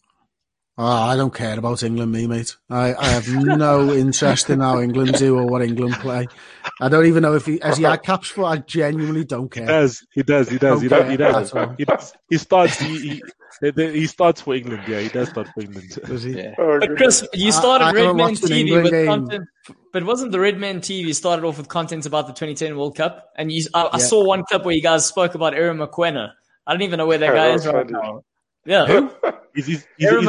[SPEAKER 2] I don't care about England, mate. I have no interest in how England do or what England play. I don't even know if he had caps for. I genuinely don't care.
[SPEAKER 3] He does. He starts for England. Yeah, he does start for England.
[SPEAKER 2] Does he?
[SPEAKER 5] Yeah.
[SPEAKER 1] But Chris, you started Redman TV with content. But wasn't the Redman TV started off with content about the 2010 World Cup? And I saw one clip where you guys spoke about Aaron McQuena. I don't even know where that guy is right now. Yeah.
[SPEAKER 3] Who? He's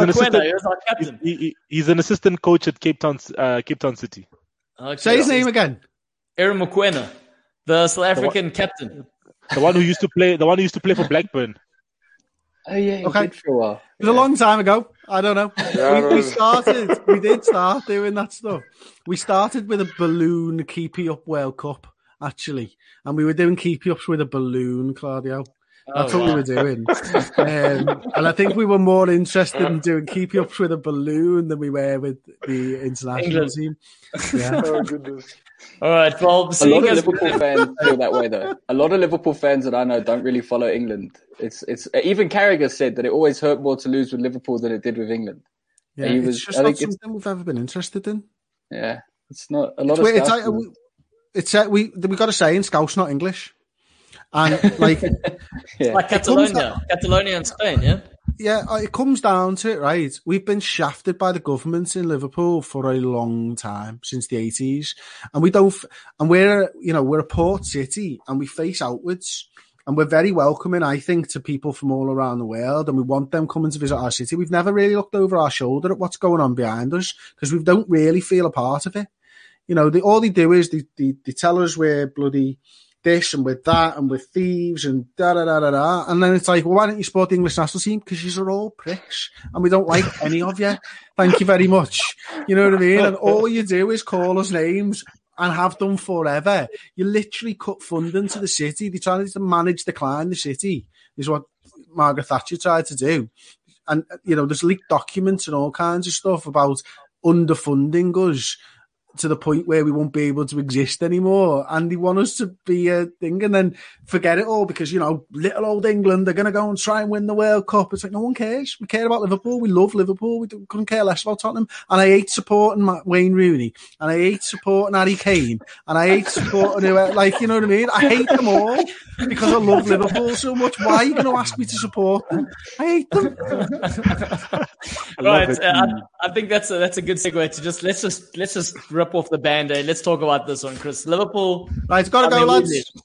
[SPEAKER 3] an assistant coach at Cape Town City.
[SPEAKER 2] Okay. Say his name again.
[SPEAKER 1] Aaron McQuena, the South African captain.
[SPEAKER 3] The one who used to play for Blackburn.
[SPEAKER 5] Oh yeah,
[SPEAKER 2] okay.
[SPEAKER 5] Did for a while.
[SPEAKER 2] It was a long time ago. I don't know.
[SPEAKER 6] Yeah,
[SPEAKER 2] we did start doing that stuff. We started with a balloon keepy up World Cup, actually. And we were doing keepy ups with a balloon, Claudio. That's what we were doing. And I think we were more interested in doing keepy ups with a balloon than we were with the international team. Yeah.
[SPEAKER 6] Oh, goodness.
[SPEAKER 1] All right. Well,
[SPEAKER 5] a lot of Liverpool fans feel that way, though. A lot of Liverpool fans that I know don't really follow England. It's even Carragher said that it always hurt more to lose with Liverpool than it did with England.
[SPEAKER 2] Yeah, it's just not something we've ever been interested in.
[SPEAKER 5] Yeah, it's not a lot of stuff.
[SPEAKER 2] We got to say in Scouse, not English. And like,
[SPEAKER 1] yeah. Like Catalonia and Spain, yeah?
[SPEAKER 2] Yeah, it comes down to it, right? We've been shafted by the government in Liverpool for a long time, since the 80s. And we're a port city and we face outwards. And we're very welcoming, I think, to people from all around the world. And we want them coming to visit our city. We've never really looked over our shoulder at what's going on behind us because we don't really feel a part of it. All they do is they tell us we're bloody this and with that and with thieves and da-da-da-da-da. And then it's like, well, why don't you support the English national team? Because you're all pricks and we don't like any of you. Thank you very much. You know what I mean? And all you do is call us names and have done forever. You literally cut funding to the city. They try to manage decline the city is what Margaret Thatcher tried to do. and there's leaked documents and all kinds of stuff about underfunding us to the point where we won't be able to exist anymore. And they want us to be a thing and then forget it all because, little old England, they're going to go and try and win the World Cup. It's like, no one cares. We care about Liverpool. We love Liverpool. We couldn't care less about Tottenham. And I hate supporting Wayne Rooney. And I hate supporting Harry Kane. And I hate supporting, you know what I mean? I hate them all because I love Liverpool so much. Why are you going to ask me to support them? I hate them.
[SPEAKER 1] Right. I think that's a good segue to let's just rip off the Band-Aid. Let's talk about this one, Chris. Liverpool.
[SPEAKER 2] Right, it's got to go, lads.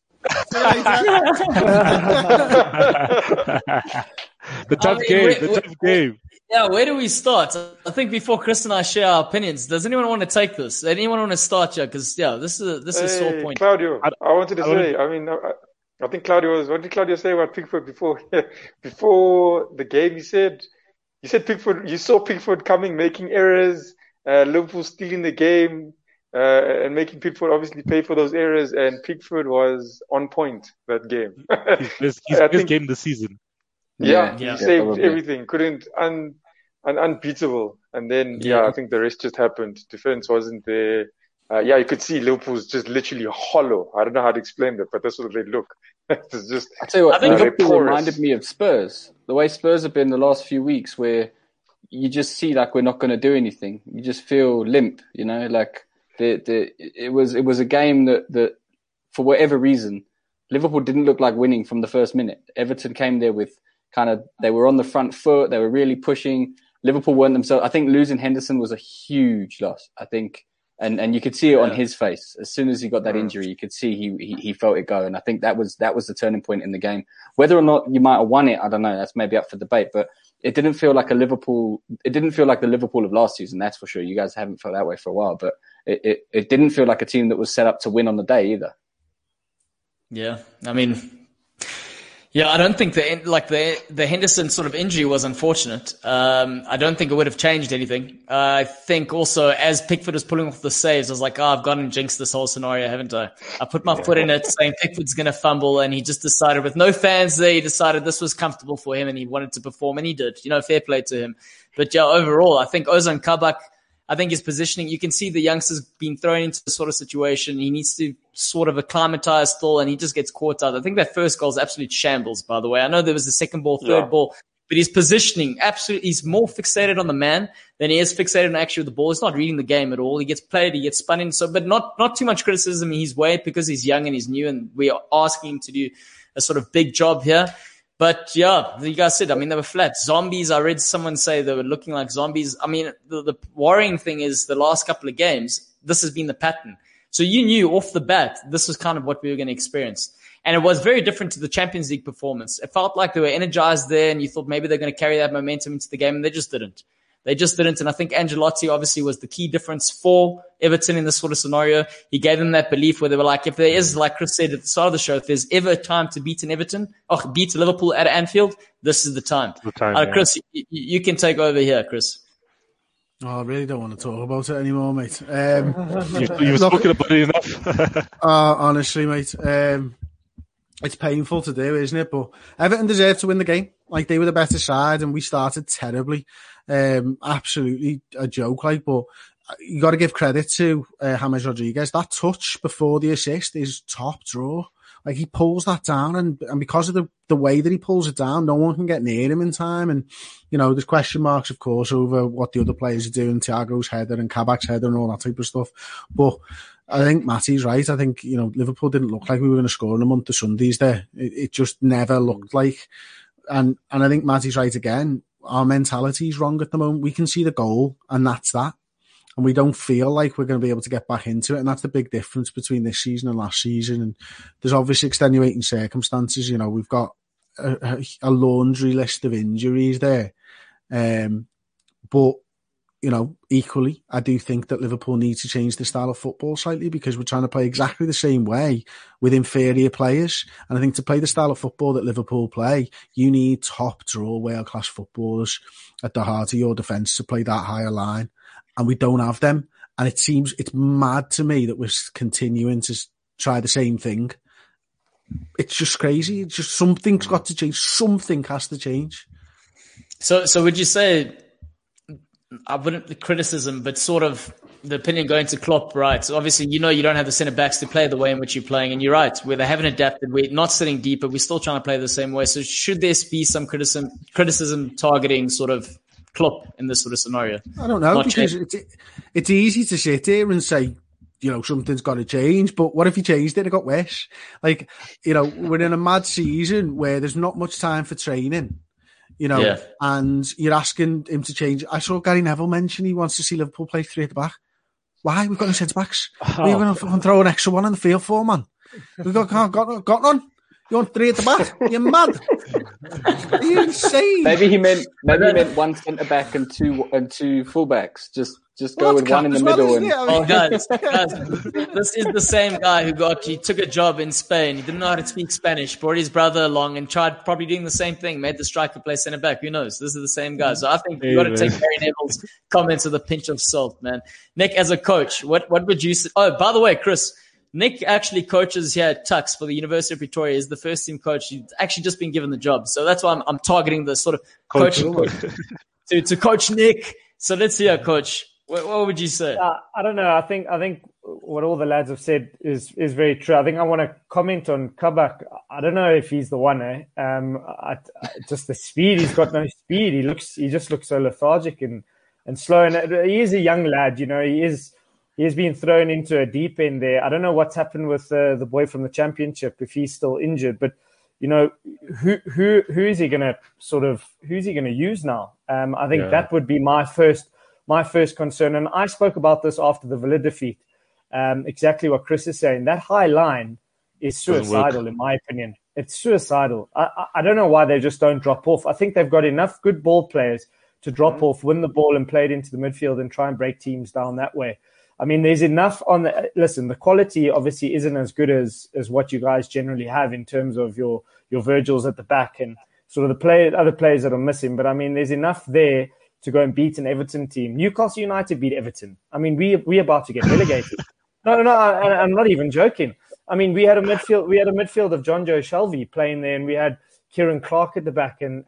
[SPEAKER 3] The tough game.
[SPEAKER 1] Yeah, where do we start? I think before Chris and I share our opinions, does anyone want to take this? Anyone want to start here? Because this is a sore point.
[SPEAKER 6] Claudio, I wanted to say. I think Claudio what did Claudio say about Pickford before the game? He said Pickford. You saw Pickford coming, making errors. Liverpool stealing the game and making Pickford obviously pay for those errors, and Pickford was on point that game.
[SPEAKER 3] His best game this season.
[SPEAKER 6] Yeah, he saved everything, unbeatable. And then, I think the rest just happened. Defense wasn't there. You could see Liverpool's just literally hollow. I don't know how to explain that, but that's what they look. It's just.
[SPEAKER 5] I tell you what, Liverpool reminded me of Spurs. The way Spurs have been the last few weeks, where you just see like we're not going to do anything. You just feel limp, like it was a game that for whatever reason, Liverpool didn't look like winning from the first minute. Everton came there with they were on the front foot. They were really pushing. Liverpool weren't themselves. I think losing Henderson was a huge loss. I think, and you could see it on his face. As soon as he got that injury, you could see he felt it go. And I think that was the turning point in the game. Whether or not you might have won it, I don't know. That's maybe up for debate, but it didn't feel like the Liverpool of last season, that's for sure. You guys haven't felt that way for a while, but it didn't feel like a team that was set up to win on the day either.
[SPEAKER 1] Yeah, I mean, I don't think the Henderson sort of injury was unfortunate. I don't think it would have changed anything. I think also as Pickford was pulling off the saves, I was like, I've gone and jinxed this whole scenario, haven't I? I put my foot in it saying Pickford's going to fumble, and he just decided with no fans there, he decided this was comfortable for him and he wanted to perform, and he did. Fair play to him. But overall, I think Ozan Kabak, I think his positioning, you can see the youngster's been thrown into the sort of situation. He needs to sort of acclimatize still, and he just gets caught out. I think that first goal is absolute shambles, by the way. I know there was the second ball, third ball, but his positioning, absolutely, he's more fixated on the man than he is fixated on actually the ball. He's not reading the game at all. He gets played, he gets spun in. So, but not too much criticism his way because he's young and he's new, and we are asking him to do a sort of big job here. But you guys said, they were flat. Zombies, I read someone say they were looking like zombies. The worrying thing is the last couple of games, this has been the pattern. So you knew off the bat, this was kind of what we were going to experience. And it was very different to the Champions League performance. It felt like they were energized there and you thought maybe they're going to carry that momentum into the game, and they just didn't. And I think Ancelotti obviously was the key difference for Everton in this sort of scenario. He gave them that belief where they were like, if there is, like Chris said at the start of the show, if there's ever a time to beat beat Liverpool at Anfield, this is the time. Chris, you can take over here, Chris.
[SPEAKER 2] Oh, I really don't want to talk about it anymore, mate.
[SPEAKER 3] You've spoken about it enough.
[SPEAKER 2] Honestly, mate. It's painful to do, isn't it? But Everton deserved to win the game. Like, they were the better side and we started terribly. Absolutely a joke, but you got to give credit to James Rodriguez. That touch before the assist is top draw. Like, he pulls that down, and because of the way that he pulls it down, no one can get near him in time. And, there's question marks, of course, over what the other players are doing, Thiago's header and Kabak's header and all that type of stuff. But I think Matty's right. I think, Liverpool didn't look like we were going to score in a month of Sundays there. It just never looked like. And I think Matty's right again. Our mentality is wrong at the moment. We can see the goal, and that's that. And we don't feel like we're going to be able to get back into it. And that's the big difference between this season and last season. And there's obviously extenuating circumstances. We've got a laundry list of injuries there. But, equally, I do think that Liverpool needs to change the style of football slightly, because we're trying to play exactly the same way with inferior players. And I think to play the style of football that Liverpool play, you need top draw world-class footballers at the heart of your defence to play that higher line. And we don't have them. And it's mad to me that we're continuing to try the same thing. It's just crazy. It's just something's got to change. Something has to change.
[SPEAKER 1] So would you say, I wouldn't the criticism, but sort of the opinion going to Klopp, right? So obviously, you don't have the centre backs to play the way in which you're playing, and you're right, where they haven't adapted. We're not sitting deep, but we're still trying to play the same way. So should there be some criticism targeting sort of Klopp in this sort of scenario?
[SPEAKER 2] I don't know, because it's easy to sit here and say, something's got to change, but what if he changed it and it got worse? Like, we're in a mad season where there's not much time for training. And you're asking him to change. I saw Gary Neville mention he wants to see Liverpool play 3 at the back. Why? We've got no centre-backs. We're going to throw an extra one on the field for, man. We've got none. You want 3 at the back? You're mad. Are you insane?
[SPEAKER 5] Maybe he meant one centre-back and two full-backs. Just go with one in the middle.
[SPEAKER 1] Guys, this is the same guy he took a job in Spain. He didn't know how to speak Spanish, brought his brother along and tried probably doing the same thing, made the striker play centre back. Who knows? This is the same guy. So I think you've got to take Gary Neville's comments with a pinch of salt, man. Nick, as a coach, what would you say? Oh, by the way, Chris, Nick actually coaches here at Tux for the University of Pretoria. He's the first team coach. He's actually just been given the job. So that's why I'm targeting the sort of coaching to coach Nick. So let's hear, Coach. What would you say?
[SPEAKER 4] I don't know. I think what all the lads have said is very true. I think I want to comment on Kabak. I don't know if he's the one. Just the speed. He's got no speed. He just looks so lethargic and slow. And he is a young lad. He is being thrown into a deep end there. I don't know what's happened with the boy from the Championship, if he's still injured. But who is he going to use now? I think that would be my first concern. And I spoke about this after the Villa defeat. Exactly what Chris is saying. That high line is suicidal, in my opinion. It's suicidal. I don't know why they just don't drop off. I think they've got enough good ball players to drop off, win the ball and play it into the midfield and try and break teams down that way. I mean, there's enough on the... Listen, the quality obviously isn't as good as what you guys generally have in terms of your Virgils at the back and sort of the other players that are missing. But I mean, there's enough there to go and beat an Everton team. Newcastle United beat Everton. I mean, we're about to get relegated. No, I'm not even joking. I mean, we had a midfield of John Joe Shelvey playing there, and we had Kieran Clark at the back and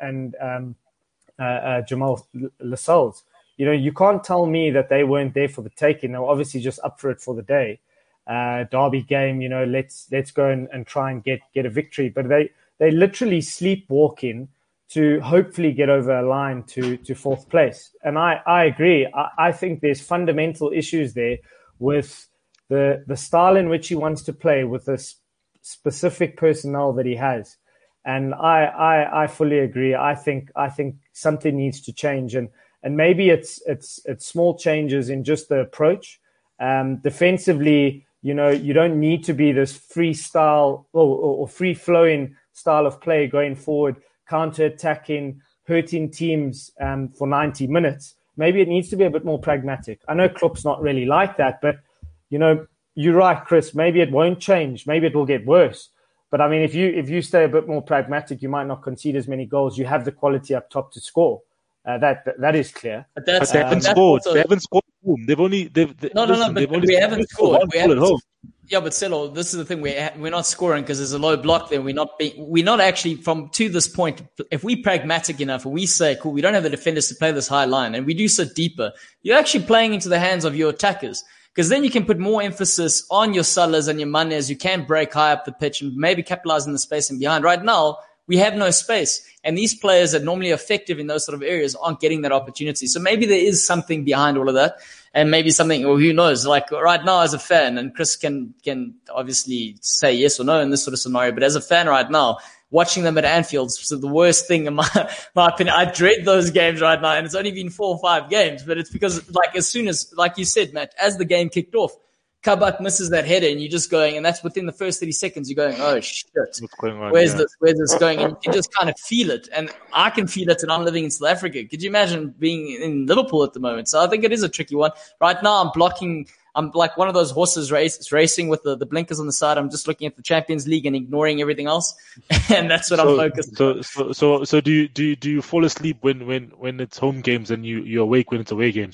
[SPEAKER 4] Jamal Lascelles. You can't tell me that they weren't there for the taking. They were obviously just up for it for the day. Derby game, let's go and try and get a victory. But they literally sleepwalking to hopefully get over a line to 4th place. And I agree. I think there's fundamental issues there with the style in which he wants to play with the specific personnel that he has. And I fully agree. I think something needs to change. And maybe it's small changes in just the approach. Defensively, you don't need to be this freestyle or free-flowing style of play going forward, counter-attacking, hurting teams for 90 minutes. Maybe it needs to be a bit more pragmatic. I know Klopp's not really like that, but, you're right, Chris. Maybe it won't change. Maybe it will get worse. But, I mean, if you stay a bit more pragmatic, you might not concede as many goals. You have the quality up top to score. That is clear.
[SPEAKER 3] But they haven't scored. They haven't scored. But
[SPEAKER 1] we haven't scored. Yeah, but Celo, this is the thing. We're not scoring because there's a low block there. We're not actually to this point. If we're pragmatic enough and we say, cool, we don't have the defenders to play this high line and we do sit deeper, you're actually playing into the hands of your attackers. Because then you can put more emphasis on your Salahs and your Manes. You can break high up the pitch and maybe capitalize on the space and behind. Right now, we have no space. And these players that are normally effective in those sort of areas aren't getting that opportunity. So maybe there is something behind all of that. And maybe something, or who knows, like right now as a fan, and Chris can obviously say yes or no in this sort of scenario, but as a fan right now, watching them at Anfield is the worst thing in my opinion. I dread those games right now, and it's only been 4 or 5 games, but it's because as soon as, like you said, Matt, as the game kicked off, Kabak misses that header and you're just going, and that's within the first 30 seconds, you're going, oh shit, where's this going? And you can just kind of feel it. And I can feel it, and I'm living in South Africa. Could you imagine being in Liverpool at the moment? So I think it is a tricky one. Right now I'm like one of those horses racing with the blinkers on the side. I'm just looking at the Champions League and ignoring everything else. And that's what I'm focused on.
[SPEAKER 3] So do you fall asleep when it's home games and you're awake when it's away games?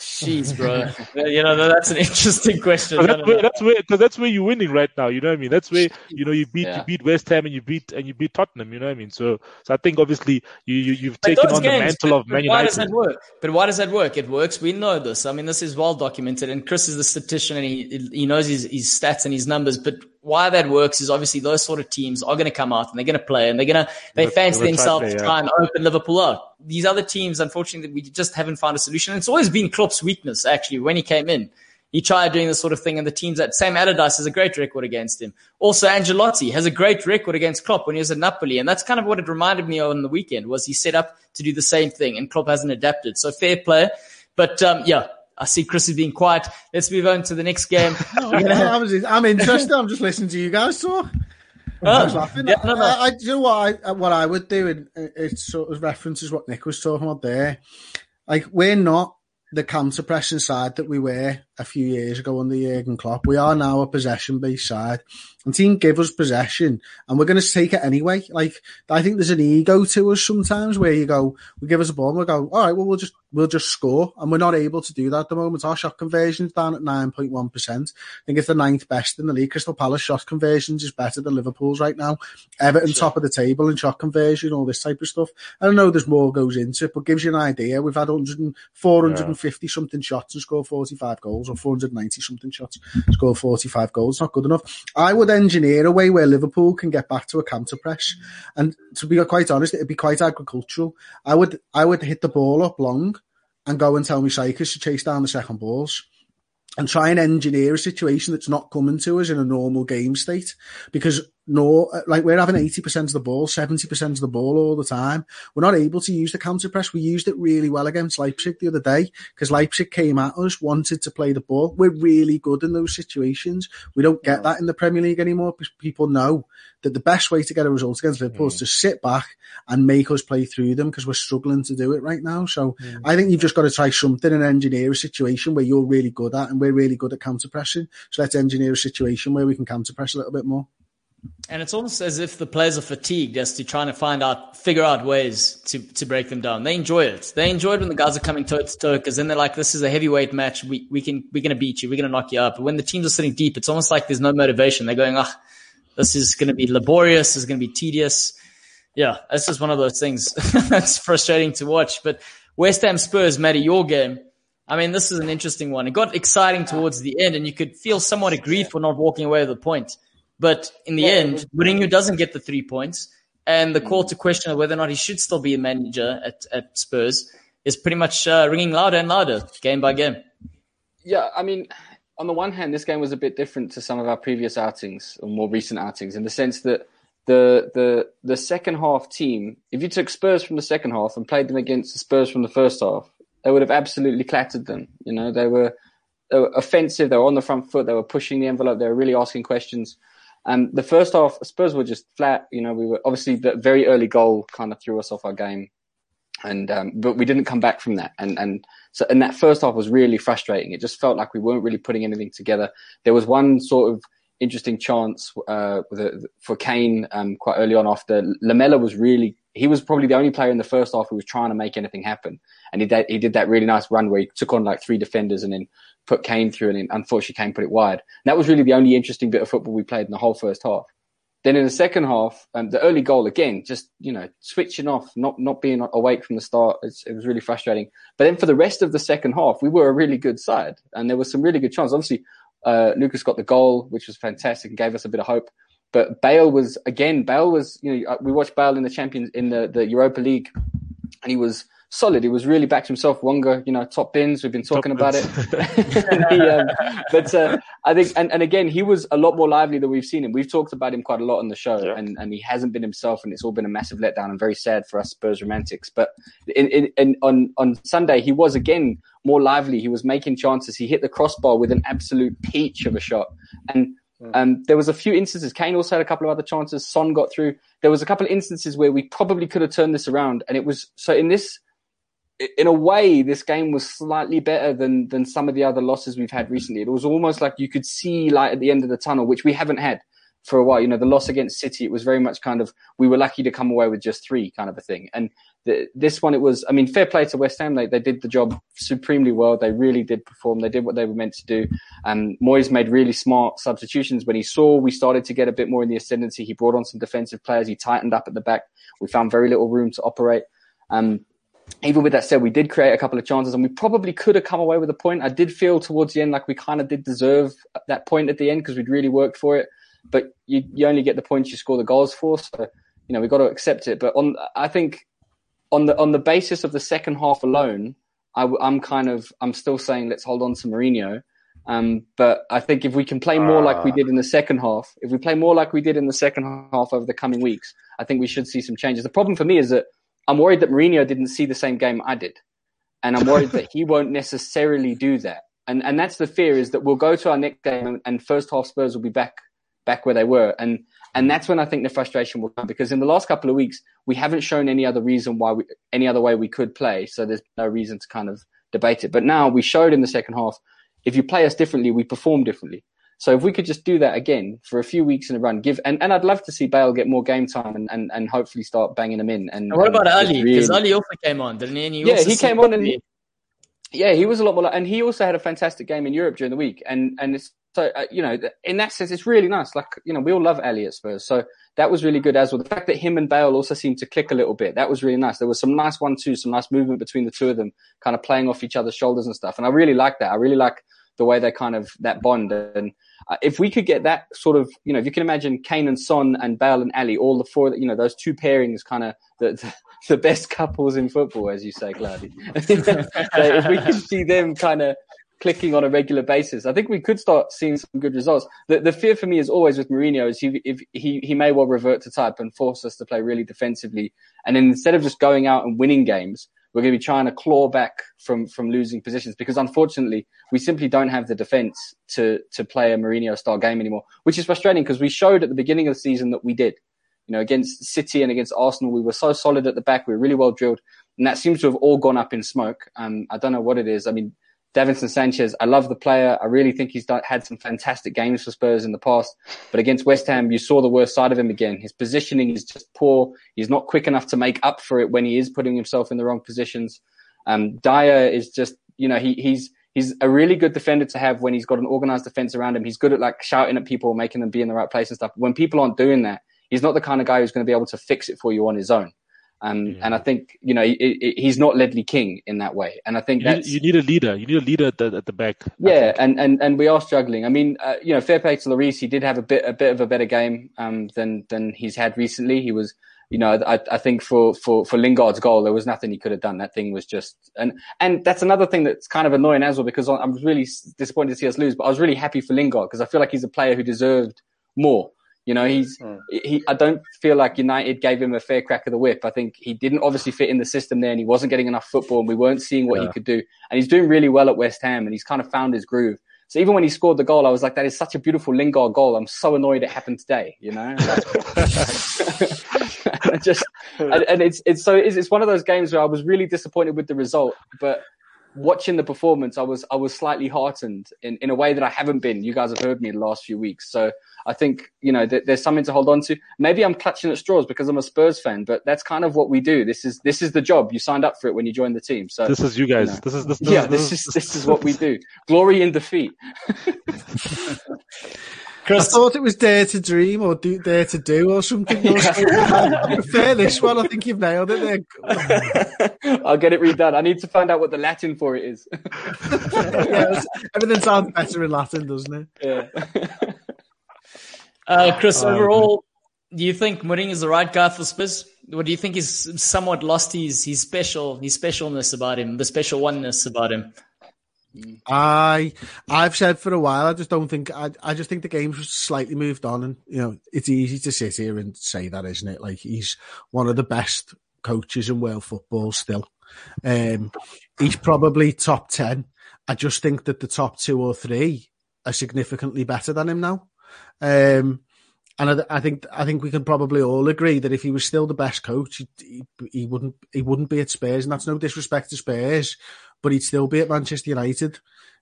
[SPEAKER 1] Jeez, bro. That's an interesting question.
[SPEAKER 3] That's where you're winning right now. You know what I mean? That's where you beat West Ham and you beat Tottenham. You know what I mean? So I think obviously you've taken on the mantle of Man United.
[SPEAKER 1] Why does that work? But why does that work? It works. We know this. I mean, this is well documented, and Chris is the statistician, and he knows his stats and his numbers. But why that works is obviously those sort of teams are going to come out and they're going to play, and they fancy themselves to try and open Liverpool up. These other teams, unfortunately, we just haven't found a solution. And it's always been Klopp's weakness, actually, when he came in. He tried doing this sort of thing, and the teams that Sam Allardyce has a great record against him. Also, Ancelotti has a great record against Klopp when he was at Napoli, and that's kind of what it reminded me of on the weekend, was he set up to do the same thing, and Klopp hasn't adapted. So fair play. But, I see Chris is being quiet. Let's move on to the next game.
[SPEAKER 2] I'm interested. I'm just listening to you guys talk. I was laughing. Yeah, no. You know what I would do, and it sort of references what Nick was talking about there. Like, we're not the counter-pressing side that we were a few years ago under Jurgen Klopp. We are now a possession-based side. And team give us possession, and we're going to take it anyway. Like, I think there's an ego to us sometimes where we give us a ball and we go, all right, well, we'll just score. And we're not able to do that at the moment. Our shot conversion's down at 9.1%. I think it's the 9th best in the league. Crystal Palace shot conversions is better than Liverpool's right now. Everton top of the table in shot conversion, all this type of stuff. I don't know there's more goes into it, but gives you an idea. We've had 450 something shots and scored 45 goals, or 490 something shots, scored 45 goals. Not good enough. I would engineer a way where Liverpool can get back to a counter press, and to be quite honest, it'd be quite agricultural. I would hit the ball up long and go and tell my strikers to chase down the second balls and try and engineer a situation that's not coming to us in a normal game state, because we're having 80% of the ball, 70% of the ball all the time. We're not able to use the counter press. We used it really well against Leipzig the other day, because Leipzig came at us, wanted to play the ball. We're really good in those situations. We don't get that in the Premier League anymore, because people know that the best way to get a result against Liverpool is to sit back and make us play through them, because we're struggling to do it right now. So I think you've just got to try something and engineer a situation where you're really good at, and we're really good at counter pressing. So let's engineer a situation where we can counter press a little bit more.
[SPEAKER 1] And it's almost as if the players are fatigued as to trying to figure out ways to break them down. They enjoy it. They enjoy it when the guys are coming toe to toe, because then they're like, this is a heavyweight match. We're going to beat you. We're going to knock you up. But when the teams are sitting deep, it's almost like there's no motivation. They're going, this is going to be laborious. This is going to be tedious. Yeah, it's just one of those things that's frustrating to watch. But West Ham Spurs, Matty, your game. I mean, this is an interesting one. It got exciting towards the end, and you could feel somewhat aggrieved for not walking away with a point. But in the end, Mourinho doesn't get the 3 points, and the call to question of whether or not he should still be a manager at Spurs is pretty much ringing louder and louder, game by game.
[SPEAKER 5] Yeah, I mean, on the one hand, this game was a bit different to some of our previous outings, or more recent outings, in the sense that the second half team, if you took Spurs from the second half and played them against the Spurs from the first half, they would have absolutely clattered them. You know, they were offensive, they were on the front foot, they were pushing the envelope, they were really asking questions. And the first half, Spurs were just flat. You know, we were obviously the very early goal kind of threw us off our game, and but we didn't come back from that. And that first half was really frustrating. It just felt like we weren't really putting anything together. There was one sort of interesting chance for Kane quite early on after Lamela he was probably the only player in the first half who was trying to make anything happen. And he did that really nice run where he took on like 3 defenders and then put Kane through, and then unfortunately Kane put it wide. And that was really the only interesting bit of football we played in the whole first half. Then in the second half, the early goal again, just, you know, switching off, not being awake from the start. It was really frustrating. But then for the rest of the second half, we were a really good side, and there was some really good chances. Obviously, Lucas got the goal, which was fantastic and gave us a bit of hope. But Bale was, you know, we watched Bale in the Europa League, and he was solid. He was really back to himself. Wonga, you know, top bins. We've been talking about it. I think, and again, he was a lot more lively than we've seen him. We've talked about him quite a lot on the show, and he hasn't been himself, and it's all been a massive letdown and very sad for us Spurs romantics. But on Sunday, he was again more lively. He was making chances. He hit the crossbar with an absolute peach of a shot. And there was a few instances. Kane also had a couple of other chances. Son got through. There was a couple of instances where we probably could have turned this around. And it was, so in a way, this game was slightly better than some of the other losses we've had recently. It was almost like you could see light at the end of the tunnel, which we haven't had. for a while. You know, the loss against City, it was very much kind of, we were lucky to come away with just 3 kind of a thing. And this one, it was, I mean, fair play to West Ham. They did the job supremely well. They really did perform. They did what they were meant to do. Moyes made really smart substitutions. When he saw we started to get a bit more in the ascendancy, he brought on some defensive players. He tightened up at the back. We found very little room to operate. Even with that said, we did create a couple of chances and we probably could have come away with a point. I did feel towards the end like we kind of did deserve that point at the end because we'd really worked for it. But you only get the points you score the goals for. So, you know, we've got to accept it. But I think on the basis of the second half alone, I'm still saying let's hold on to Mourinho. But I think if we can play more like we did in the second half, over the coming weeks, I think we should see some changes. The problem for me is that I'm worried that Mourinho didn't see the same game I did. And I'm worried that he won't necessarily do that. And that's the fear, is that we'll go to our next game and first half Spurs will be back where they were. And that's when I think the frustration will come, because in the last couple of weeks, we haven't shown any other way we could play. So there's no reason to kind of debate it. But now we showed in the second half, if you play us differently, we perform differently. So if we could just do that again for a few weeks in a run, and I'd love to see Bale get more game time and hopefully start banging them in. And
[SPEAKER 1] what about Ali? Because Ali also came on, didn't he? And
[SPEAKER 5] he came on, and he was a lot more. And he also had a fantastic game in Europe during the week. And it's so in that sense, it's really nice. Like, you know, we all love Ali at Spurs, so that was really good as well. The fact that him and Bale also seemed to click a little bit, that was really nice. There was some nice 1-2, some nice movement between the two of them, kind of playing off each other's shoulders and stuff. And I really like that. I really like the way they kind of, that bond. And if we could get that sort of, you know, if you can imagine Kane and Son and Bale and Ali, all the 4, you know, those 2 pairings, kind of the best couples in football, as you say, Cloudy. So if we can see them kind of clicking on a regular basis, I think we could start seeing some good results. The fear for me is always with Mourinho is he may well revert to type and force us to play really defensively. And then instead of just going out and winning games, we're going to be trying to claw back from losing positions, because unfortunately we simply don't have the defense to play a Mourinho style game anymore, which is frustrating because we showed at the beginning of the season that we did. You know, against City and against Arsenal, we were so solid at the back. We were really well drilled, and that seems to have all gone up in smoke. I don't know what it is. I mean, Davinson Sanchez, I love the player. I really think he's had some fantastic games for Spurs in the past. But against West Ham, you saw the worst side of him again. His positioning is just poor. He's not quick enough to make up for it when he is putting himself in the wrong positions. Dyer is just, you know, he's a really good defender to have when he's got an organized defense around him. He's good at like shouting at people, making them be in the right place and stuff. When people aren't doing that, he's not the kind of guy who's going to be able to fix it for you on his own. And I think, you know, he's not Ledley King in that way. And I think
[SPEAKER 3] you need a leader. You need a leader at the back.
[SPEAKER 5] Yeah, and we are struggling. I mean, you know, fair play to Lloris. He did have a bit of a better game than he's had recently. He was, you know, I think for Lingard's goal, there was nothing he could have done. That thing was just, and that's another thing that's kind of annoying as well, because I'm really disappointed to see us lose, but I was really happy for Lingard because I feel like he's a player who deserved more. You know, I don't feel like United gave him a fair crack of the whip. I think he didn't obviously fit in the system there, and he wasn't getting enough football, and we weren't seeing what he could do. And he's doing really well at West Ham, and he's kind of found his groove. So even when he scored the goal, I was like, that is such a beautiful Lingard goal. I'm so annoyed it happened today, you know? It's one of those games where I was really disappointed with the result, but watching the performance, I was slightly heartened in a way that I haven't been. You guys have heard me the last few weeks. So I think, you know, there's something to hold on to. Maybe I'm clutching at straws because I'm a Spurs fan, but that's kind of what we do. This is the job. You signed up for it when you joined the team. So
[SPEAKER 3] this is you guys.
[SPEAKER 5] You know, this is what we do. Glory in defeat.
[SPEAKER 2] Chris, I thought it was Dare to Dream or Dare to Do or something. I prefer this one. I think you've nailed it there.
[SPEAKER 5] I'll get it redone. I need to find out what the Latin for it is.
[SPEAKER 2] Everything sounds better in Latin, doesn't it?
[SPEAKER 5] Yeah.
[SPEAKER 1] Chris, overall, do you think Mourinho is the right guy for Spurs? Or do you think he's somewhat lost his specialness about him, the special oneness about him?
[SPEAKER 2] I've said for a while, I just think the game's slightly moved on, and you know, it's easy to sit here and say that, isn't it? Like, he's one of the best coaches in world football still. He's probably top 10. I just think that the top 2 or 3 are significantly better than him now. And I think we can probably all agree that if he was still the best coach, he wouldn't be at Spurs, and that's no disrespect to Spurs, but he'd still be at Manchester United.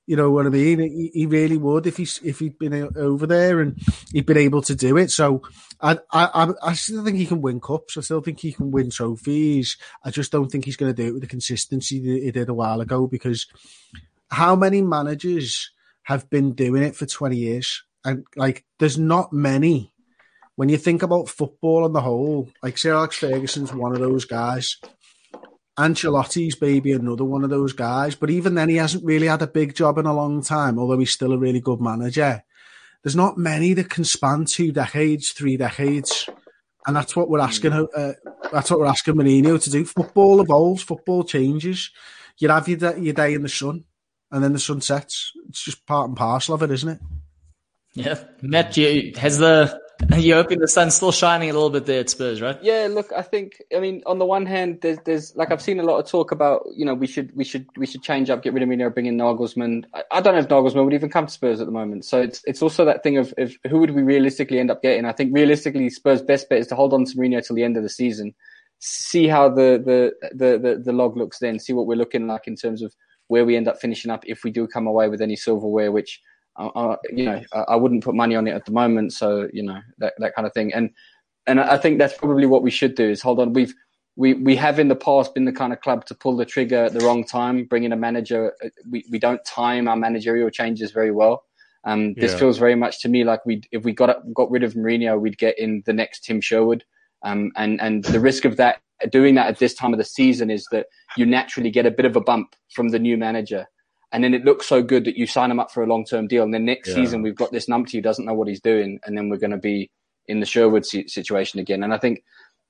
[SPEAKER 2] You know what I mean? He really would if he'd been over there and he'd been able to do it. So I still think he can win cups. I still think he can win trophies. I just don't think he's going to do it with the consistency that he did a while ago, because how many managers have been doing it for 20 years? And like, there's not many. When you think about football on the whole, like Sir Alex Ferguson's one of those guys. Ancelotti's maybe another one of those guys, but even then he hasn't really had a big job in a long time, although he's still a really good manager. There's not many that can span 2 decades, 3 decades, and that's what we're asking. That's what we're asking Mourinho to do. Football evolves, football changes. You have your day in the sun, and then the sun sets. It's just part and parcel of it, isn't it?
[SPEAKER 1] Yeah, Matt, you're hoping the sun's still shining a little bit there at Spurs, right?
[SPEAKER 5] Yeah, look, I mean, on the one hand, there's like, I've seen a lot of talk about, we should change up, get rid of Mourinho, bring in Nagelsmann. I don't know if Nagelsmann would even come to Spurs at the moment. So it's also that thing of who would we realistically end up getting? I think realistically, Spurs' best bet is to hold on to Mourinho till the end of the season, see how the log looks then, see what we're looking like in terms of where we end up finishing up if we do come away with any silverware, which I wouldn't put money on it at the moment. So, that kind of thing. And I think that's probably what we should do, is hold on. We have in the past been the kind of club to pull the trigger at the wrong time, bring in a manager. We don't time our managerial changes very well. This feels very much to me like if we got rid of Mourinho, we'd get in the next Tim Sherwood. And the risk of doing that at this time of the season is that you naturally get a bit of a bump from the new manager. And then it looks so good that you sign him up for a long-term deal. And then next season, we've got this numpty who doesn't know what he's doing. And then we're going to be in the Sherwood situation again. And I think,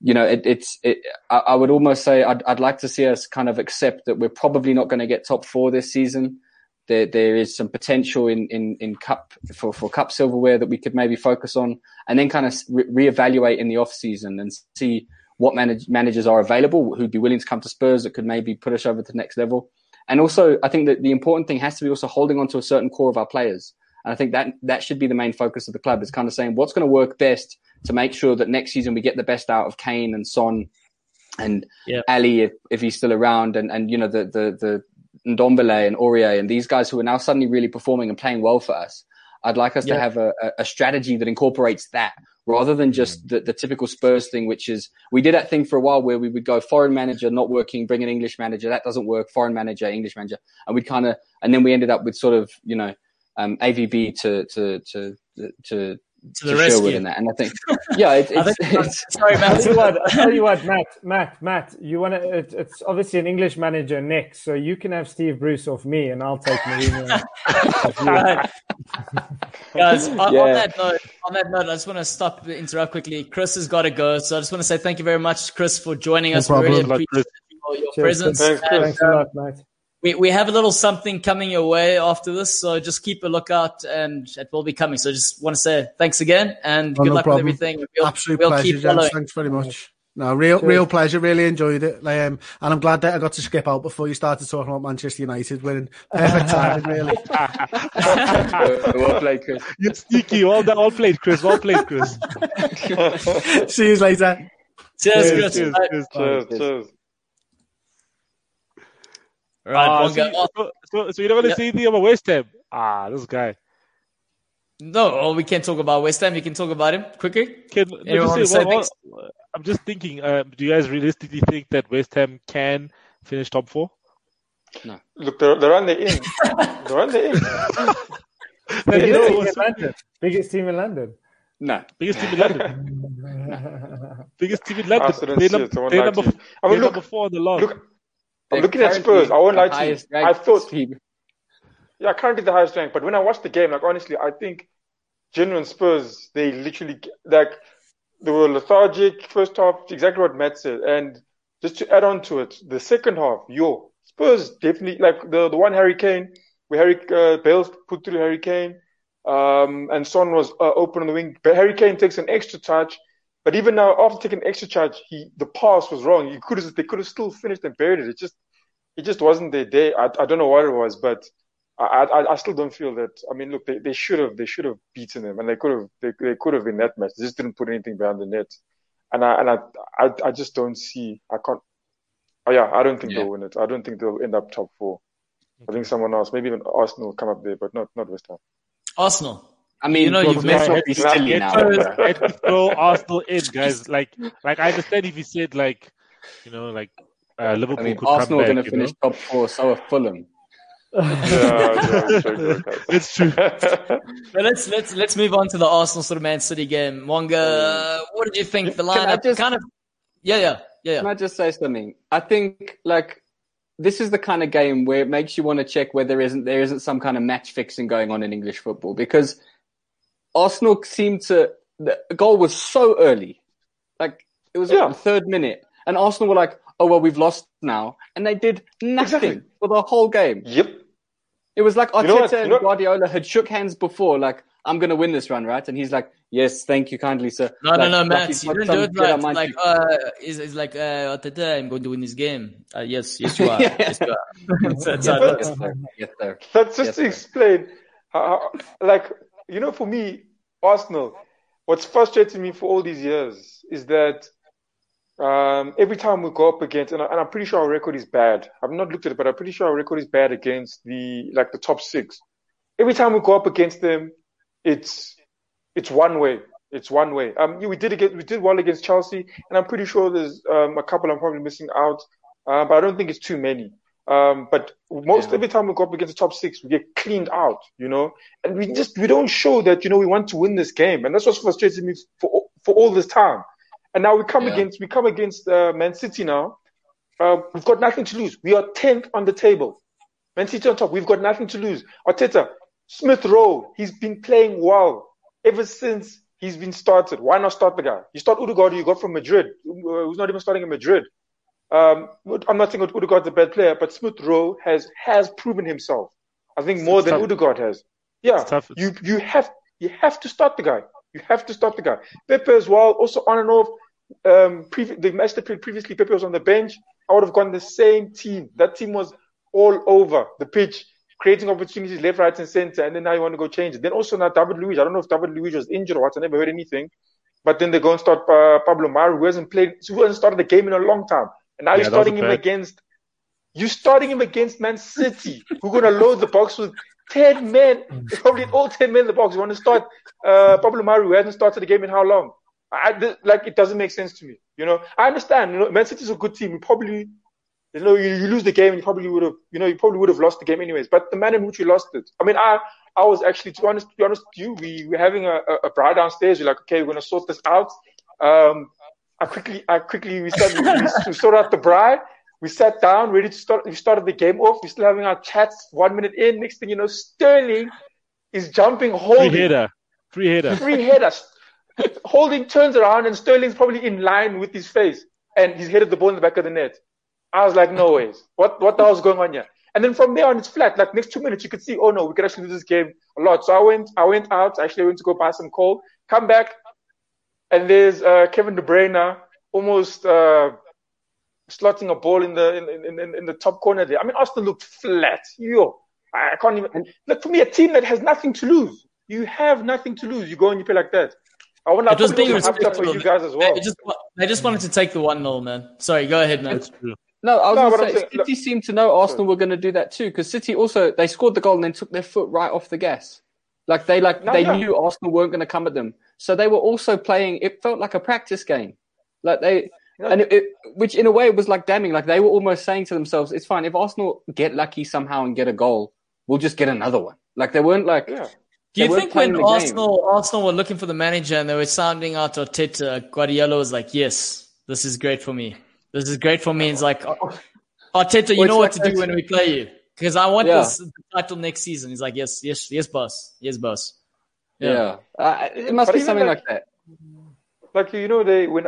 [SPEAKER 5] I would almost say I'd like to see us kind of accept that we're probably not going to get top 4 this season. There is some potential in cup for cup silverware that we could maybe focus on, and then kind of reevaluate in the off season and see what managers are available who'd be willing to come to Spurs that could maybe put us over to the next level. And also, I think that the important thing has to be also holding on to a certain core of our players. And I think that should be the main focus of the club, is kind of saying what's going to work best to make sure that next season we get the best out of Kane and Son and Ali if he's still around, and the Ndombele and Aurier and these guys who are now suddenly really performing and playing well for us. I'd like us to have a strategy that incorporates that, rather than just the typical Spurs thing, which is we did that thing for a while where we would go foreign manager, not working, bring an English manager. That doesn't work. Foreign manager, English manager. And and then we ended up with sort of, AVB to
[SPEAKER 1] the rescue
[SPEAKER 5] in that. And I think, it's
[SPEAKER 1] sorry, Matt.
[SPEAKER 4] I'll tell you what, Matt, you want to, it's obviously an English manager next, so you can have Steve Bruce off me and I'll take Mourinho.
[SPEAKER 1] Guys, on that note, I just want to interrupt quickly. Chris has got to go, so I just want to say thank you very much, Chris, for joining us. We really appreciate your presence.
[SPEAKER 4] Thanks a lot, mate.
[SPEAKER 1] We have a little something coming your way after this, so just keep a lookout, and it will be coming. So just want to say thanks again, and good luck with everything.
[SPEAKER 2] Absolute pleasure, James. Thanks very much. No, real pleasure. Really enjoyed it. And I'm glad that I got to skip out before you started talking about Manchester United winning. Perfect timing, really.
[SPEAKER 5] Well played, Chris.
[SPEAKER 3] You're sneaky. All played, Chris. Well played, Chris.
[SPEAKER 2] See you later.
[SPEAKER 1] Cheers, Chris.
[SPEAKER 6] Cheers.
[SPEAKER 1] Right,
[SPEAKER 3] so you don't want to say anything about West Ham? This guy.
[SPEAKER 1] No, we can't talk about West Ham. You can talk about him quickly.
[SPEAKER 3] I'm just thinking, do you guys realistically think that West Ham can finish top 4?
[SPEAKER 5] No.
[SPEAKER 6] Look, they're on the in. They're on the in.
[SPEAKER 4] Biggest team in London.
[SPEAKER 5] No.
[SPEAKER 3] Biggest team in London. Biggest team in London. They're number 4 on the log.
[SPEAKER 6] Look, I'm looking at Spurs. I won't lie to you. I thought, currently the highest rank. But when I watched the game, honestly, I think genuine Spurs, they literally, they were lethargic first half, exactly what Matt said. And just to add on to it, the second half, Spurs definitely, the one Harry Kane, where Bale put through Harry Kane, and Son was open on the wing. But Harry Kane takes an extra touch. But even now, after taking an extra charge, the pass was wrong. They could have still finished and buried it. It just wasn't their day. I don't know what it was, but I still don't feel that. I mean, look, they should have beaten them, and they could have in that match. They just didn't put anything behind the net, and I just don't see. I don't think they'll win it. I don't think they'll end up top 4. I think someone else, maybe even Arsenal, will come up there, but not West Ham.
[SPEAKER 1] Arsenal.
[SPEAKER 5] I mean,
[SPEAKER 1] You know, you've
[SPEAKER 5] let's
[SPEAKER 1] mentioned
[SPEAKER 5] not be silly now.
[SPEAKER 3] Had to throw Arsenal in, guys. Like I understand if you said Liverpool
[SPEAKER 5] I mean,
[SPEAKER 3] could
[SPEAKER 5] Arsenal are
[SPEAKER 3] come
[SPEAKER 5] going
[SPEAKER 3] back.
[SPEAKER 5] to finish top 4, so are Fulham.
[SPEAKER 3] It's true.
[SPEAKER 1] But let's move on to the Arsenal sort of Man City game. Wonga, what did you think? The lineup yeah.
[SPEAKER 5] Can I just say something? I think this is the kind of game where it makes you want to check where there isn't some kind of match fixing going on in English football, because Arsenal the goal was so early. Like, it was the third minute, and Arsenal were like, oh, well, we've lost now. And they did nothing for the whole game.
[SPEAKER 6] Yep.
[SPEAKER 5] It was like Arteta and Guardiola had shook hands before, like, I'm going to win this run, right? And he's like, yes, thank you kindly, sir.
[SPEAKER 1] No, Matt, you didn't do it right. Like, it's like, Arteta, I'm going to win this game. Yes, you are. Yes, you are.
[SPEAKER 6] That's just to explain how, for me, Arsenal, what's frustrated me for all these years is that every time we go up against, and I'm pretty sure our record is bad. I've not looked at it, but I'm pretty sure our record is bad against the top 6. Every time we go up against them, it's one way. It's one way. We did well against Chelsea, and I'm pretty sure there's a couple I'm probably missing out, but I don't think it's too many. But every time we go up against the top 6, we get cleaned out, and we don't show that we want to win this game, and that's what's frustrated me for all this time. And now we come against Man City now. We've got nothing to lose. We are 10th on the table. Man City on top. We've got nothing to lose. Arteta, Smith Rowe, he's been playing well ever since he's been started. Why not start the guy? You start Odegaard, you got from Madrid, who's not even starting in Madrid. I'm not saying Odegaard's a bad player, but Smith Rowe has proven himself. I think more than Odegaard has. Yeah, you have to start the guy. You have to start the guy. Pepe as well, also on and off. The match that played previously, Pepe was on the bench. I would have gone the same team. That team was all over the pitch, creating opportunities left, right, and center. And then now you want to go change it. Then also now David Luiz. I don't know if David Luiz was injured or what. I never heard anything. But then they go and start Pablo Mari, who hasn't started the game in a long time. And now you're starting him against Man City, who are going to load the box with 10 men, probably all 10 men in the box. You want to start Pablo Mari, who hasn't started the game in how long? It doesn't make sense to me. I understand. Man City is a good team. You lose the game, and you probably would have lost the game anyways. But the manner in which you lost it, I mean, I was actually, to be honest with you, we were having a braai downstairs. We're like, okay, we're gonna sort this out. We sorted out the braai. We sat down, ready to start. We started the game off. We're still having our chats. 1 minute in, next thing you know, Sterling is jumping, holding.
[SPEAKER 3] Free header.
[SPEAKER 6] Holding turns around, and Sterling's probably in line with his face, and he's headed the ball in the back of the net. I was like, no ways. What the hell's going on here? And then from there on, it's flat. Like, next 2 minutes, you could see, oh no, we could actually lose this game a lot. So I went out. Actually, I went to go buy some coal. Come back, and there's Kevin De Bruyne almost slotting a ball in the top corner there. I mean, Arsenal looked flat. I can't even. Look, for me, a team that has nothing to lose. You have nothing to lose. You go and you play like that. I want to being respectful for you guys as well.
[SPEAKER 1] They just wanted to take the 1-0, man. Sorry, go ahead, man.
[SPEAKER 5] No, I was going to say, City seemed to know Arsenal were going to do that too, because City also, they scored the goal and then took their foot right off the gas. They knew Arsenal weren't going to come at them. So they were also playing, it felt like a practice game. Which in a way was like damning. Like, they were almost saying to themselves, it's fine, if Arsenal get lucky somehow and get a goal, we'll just get another one. Like, they weren't like... Yeah.
[SPEAKER 1] Do you think when Arsenal were looking for the manager and they were sounding out Arteta, Guardiola was like, yes, this is great for me. This is great for me. It's like, Arteta, you know what to do when we play you. Because I want this title next season. He's like, yes, boss. Yes, boss.
[SPEAKER 5] Yeah. It must be something like that.
[SPEAKER 6] Like, when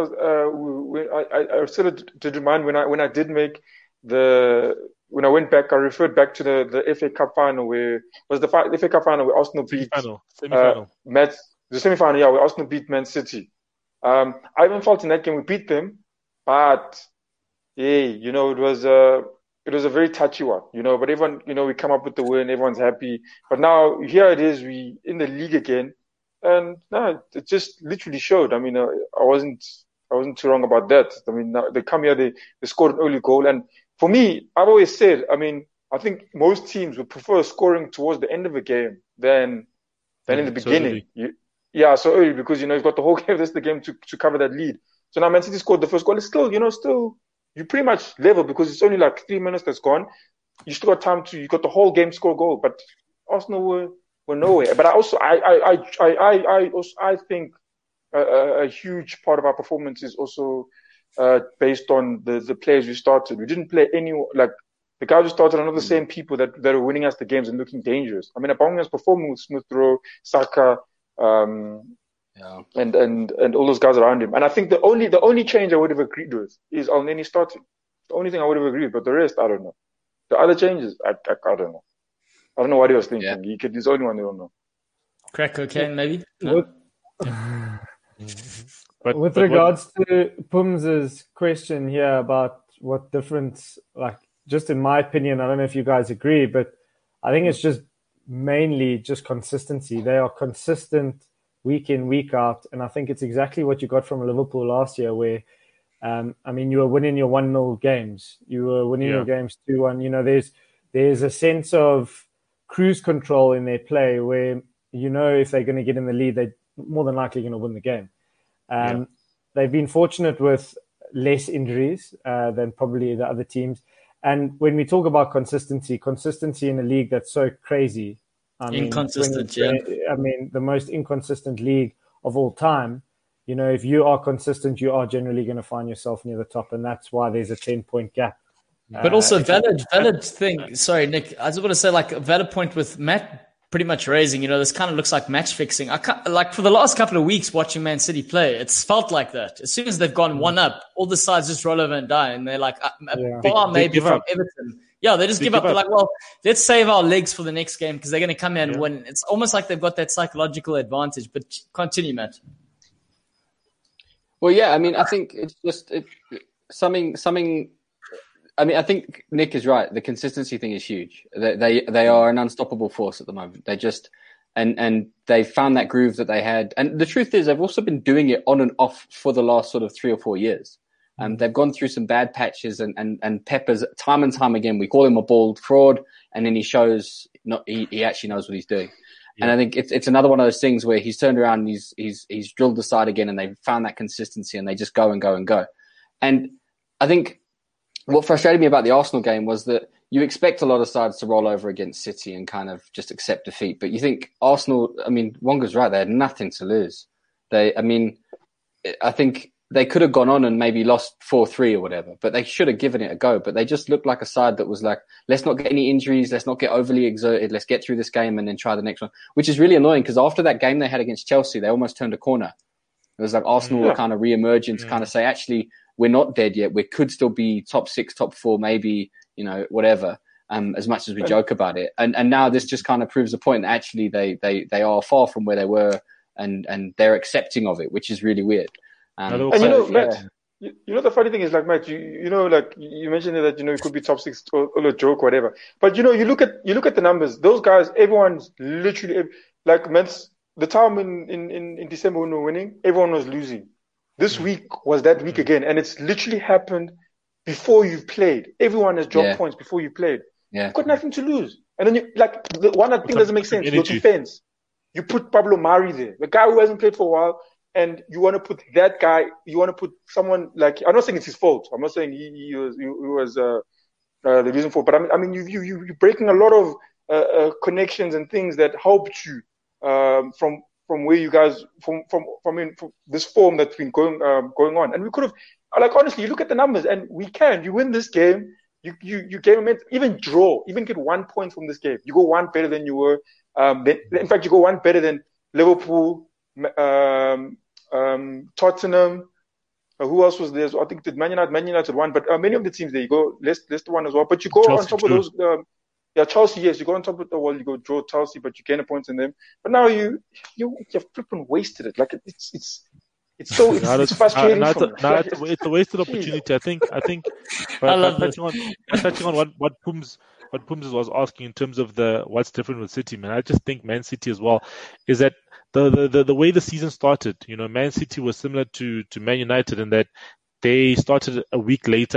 [SPEAKER 6] I started to remind when I did make when I went back, I referred back to the FA Cup final where the FA Cup final where Arsenal beat
[SPEAKER 3] semi-final.
[SPEAKER 6] The semi-final, where Arsenal beat Man City. I even felt in that game we beat them, but it was a very touchy one, But everyone, we come up with the win, everyone's happy. But now here it is, we in the league again, and it just literally showed. I mean, I wasn't too wrong about that. I mean, they come here, they scored an early goal, and for me, I've always said, I mean, I think most teams would prefer scoring towards the end of a game than in the beginning. So early because you've got the whole game. That's the game to cover that lead. So now Man City scored the first goal. It's still you pretty much level because it's only like 3 minutes that's gone. You still got time you got the whole game score goal. But Arsenal were nowhere. But I think a huge part of our performance is also based on the players we started. We didn't play the guys who started are not the same people that are winning us the games and looking dangerous. I mean, Aubameyang's performing with Smith Rowe, Saka, and all those guys around him. And I think the only change I would have agreed with is Elneny starting. The only thing I would have agreed with, but the rest I don't know. The other changes I don't know. I don't know what he was thinking. Yeah. He's the only one who don't know.
[SPEAKER 1] Crack cocaine, maybe. No?
[SPEAKER 4] With regards to Pums's question here about what difference, just in my opinion, I don't know if you guys agree, but I think it's just mainly just consistency. They are consistent week in, week out. And I think it's exactly what you got from Liverpool last year where, you were winning your 1-0 games. You were winning your games 2-1. There's a sense of cruise control in their play where, if they're going to get in the lead, they're more than likely going to win the game. They've been fortunate with less injuries than probably the other teams. And when we talk about consistency in a league that's so crazy,
[SPEAKER 1] inconsistent,
[SPEAKER 4] the most inconsistent league of all time, if you are consistent, you are generally going to find yourself near the top. And that's why there's a 10-point gap.
[SPEAKER 1] But also valid thing. Sorry, Nick, I just want to say a valid point with Matt pretty much raising, this kind of looks like match fixing. I can't, for the last couple of weeks watching Man City play, it's felt like that. As soon as they've gone 1-up, all the sides just roll over and die. And they're like, maybe from Everton. Yeah, they just give up. They're like, well, let's save our legs for the next game because they're going to come here and win. It's almost like they've got that psychological advantage. But continue, Matt.
[SPEAKER 5] Well, I think it's just something. I think Nick is right. The consistency thing is huge. They are an unstoppable force at the moment. They just and they found that groove that they had. And the truth is, they've also been doing it on and off for the last sort of 3 or 4 years. They've gone through some bad patches and Peppers time and time again. We call him a bald fraud, and then he shows he actually knows what he's doing. Yeah. And I think it's another one of those things where he's turned around and he's drilled the side again, and they've found that consistency, and they just go and go and go. And I think what frustrated me about the Arsenal game was that you expect a lot of sides to roll over against City and kind of just accept defeat. But you think Arsenal, Wonga's right. They had nothing to lose. I think they could have gone on and maybe lost 4-3 or whatever, but they should have given it a go. But they just looked like a side that was like, let's not get any injuries. Let's not get overly exerted. Let's get through this game and then try the next one, which is really annoying because after that game they had against Chelsea, they almost turned a corner. It was like Arsenal were kind of re-emerging to kind of say, actually, we're not dead yet. We could still be top 6, top 4, maybe, whatever, as much as we joke about it. And now this just kind of proves the point that actually they are far from where they were and they're accepting of it, which is really weird.
[SPEAKER 6] Matt, the funny thing is, Matt, you mentioned that, it could be top 6 or a joke, whatever. But, you look at the numbers. Those guys, everyone's literally, the time in December when we were winning, everyone was losing. This week was that week again, and it's literally happened before you've played. Everyone has dropped points before you played. Yeah. You've got nothing to lose. And then the one thing doesn't make sense. Your defense. You put Pablo Mari there, the guy who hasn't played for a while, and you want to put that guy. You want to put someone like. I'm not saying it's his fault. I'm not saying he was the reason for. But you're breaking a lot of connections and things that helped you from where you guys from this form that's been going on. And we could have, honestly, you look at the numbers and you win this game, you gain momentum, even draw, even get 1 point from this game. You go one better than you were. In fact, you go one better than Liverpool, Tottenham. Who else was there? So I think Man United won, but many of the teams there, you go, Leicester won as well. But you go Chelsea on top of those. Chelsea, yes, you go on top of the wall, you go draw Chelsea, but you gain a point in them. But now you've flipping wasted it. It's frustrating.
[SPEAKER 3] It's a wasted opportunity. I think.
[SPEAKER 1] I love
[SPEAKER 3] touching on what Pums was asking in terms of what's different with City, man. I just think Man City as well is that the way the season started. Man City was similar to Man United in that they started a week later.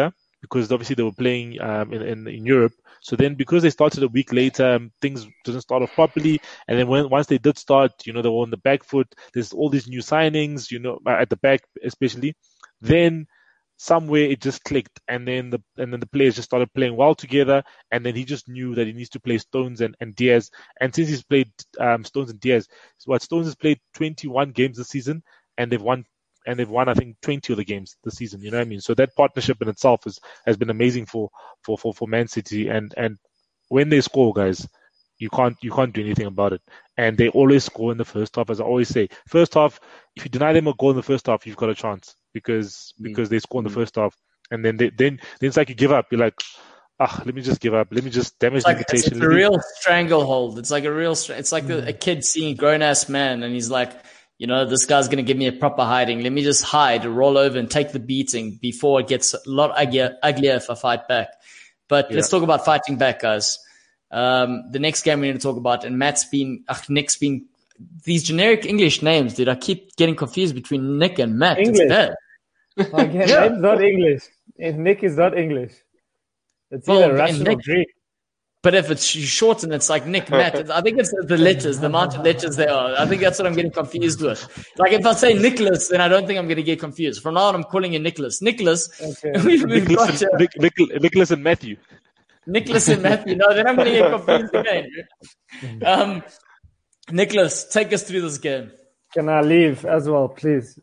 [SPEAKER 3] because obviously they were playing in Europe. So then because they started a week later, things didn't start off properly. And then once they did start, they were on the back foot. There's all these new signings, at the back especially. Then somewhere it just clicked, and then the players just started playing well together, and then he just knew that he needs to play Stones and Diaz. And since he's played Stones and Diaz, Stones has played 21 games this season, and they've won I think 20 of the games this season. You know what I mean? So that partnership in itself has been amazing for Man City, and when they score, guys, you can't do anything about it. And they always score in the first half. As I always say, first half, if you deny them a goal in the first half, you've got a chance because they score in the first half, and then it's like you give up. You're like, let me just give up. Let me just damage the invitation.
[SPEAKER 1] It's a real stranglehold. It's like it's like a kid seeing a grown ass man, and he's like, this guy's going to give me a proper hiding. Let me just hide, roll over, and take the beating before it gets a lot uglier if I fight back. But let's talk about fighting back, guys. The next game we need to talk about, and Nick's been these generic English names, dude. I keep getting confused between Nick and Matt.
[SPEAKER 4] English.
[SPEAKER 1] It's bad.
[SPEAKER 4] Name's not English. Nick is not English. It's either Russian or Greek.
[SPEAKER 1] But if it's shortened, it's like Nick, Matt. I think it's the letters, the amount of letters there are. I think that's what I'm getting confused with. Like if I say Nicholas, then I don't think I'm going to get confused. From now on, I'm calling you Nicholas. Nicholas.
[SPEAKER 3] Okay. Nicholas and Matthew.
[SPEAKER 1] Nicholas and Matthew. No, then I'm going to get confused again. Nicholas, take us through this game.
[SPEAKER 4] Can I leave as well, please?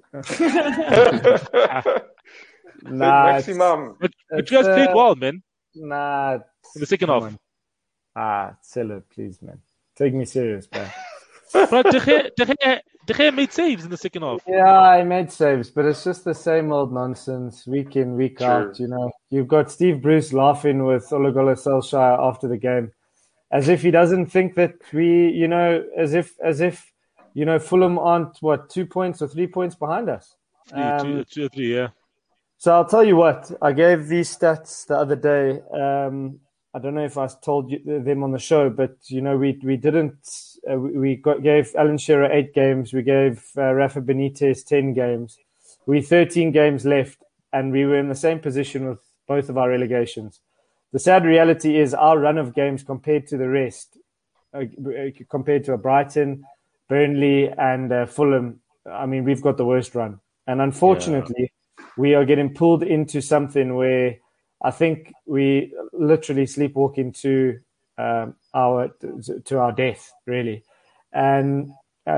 [SPEAKER 6] Maximum.
[SPEAKER 3] But you guys played well, man.
[SPEAKER 4] Nah.
[SPEAKER 3] In the second half.
[SPEAKER 4] Sell it, please, man. Take me serious, man.
[SPEAKER 3] But De Gea made saves in the second half.
[SPEAKER 4] Yeah, I made saves, but it's just the same old nonsense week in, week out. You've got Steve Bruce laughing with Ole Gunnar Solskjaer after the game, as if he doesn't think that we, as if Fulham aren't 2 points or 3 points behind us.
[SPEAKER 3] 2 or 3, yeah.
[SPEAKER 4] So I'll tell you what, I gave these stats the other day. I don't know if I told you them on the show, but we didn't. We gave Alan Shearer 8 games. We gave Rafa Benitez 10 games. 13 games left, and we were in the same position with both of our relegations. The sad reality is our run of games compared to the rest, compared to Brighton, Burnley, and Fulham. I mean, we've got the worst run, and unfortunately, we are getting pulled into something where I think we literally sleepwalking to our death, really. And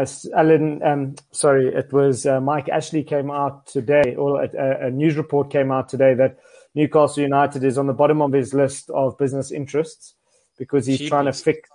[SPEAKER 4] it was Mike Ashley came out today, or a news report came out today that Newcastle United is on the bottom of his list of business interests because he's trying to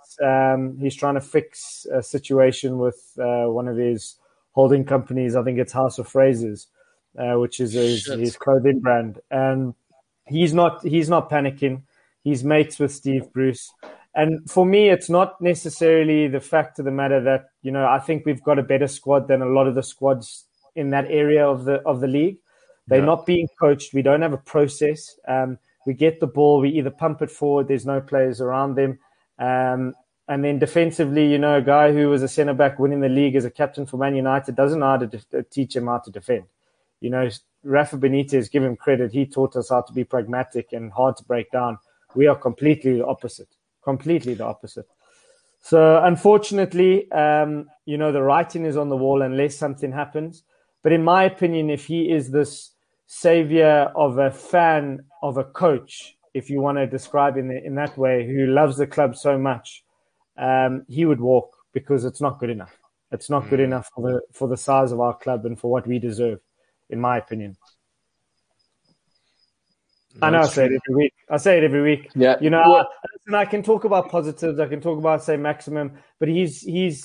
[SPEAKER 4] fix a situation with one of his holding companies. I think it's House of Frasers, which is his clothing brand, and he's not panicking. He's mates with Steve Bruce. And for me, it's not necessarily the fact of the matter that, I think we've got a better squad than a lot of the squads in that area of the league. They're not being coached. We don't have a process. We get the ball. We either pump it forward. There's no players around them. And then defensively, a guy who was a centre-back winning the league as a captain for Man United doesn't know how to teach him how to defend. Rafa Benitez, give him credit. He taught us how to be pragmatic and hard to break down. We are completely the opposite. So unfortunately, the writing is on the wall unless something happens. But in my opinion, if he is this savior of a fan of a coach, if you want to describe in that way, who loves the club so much, he would walk because it's not good enough. It's not good enough for the size of our club and for what we deserve, in my opinion. I know I say it every week.
[SPEAKER 5] Yeah.
[SPEAKER 4] I can talk about positives. I can talk about, say, Maximum, but he's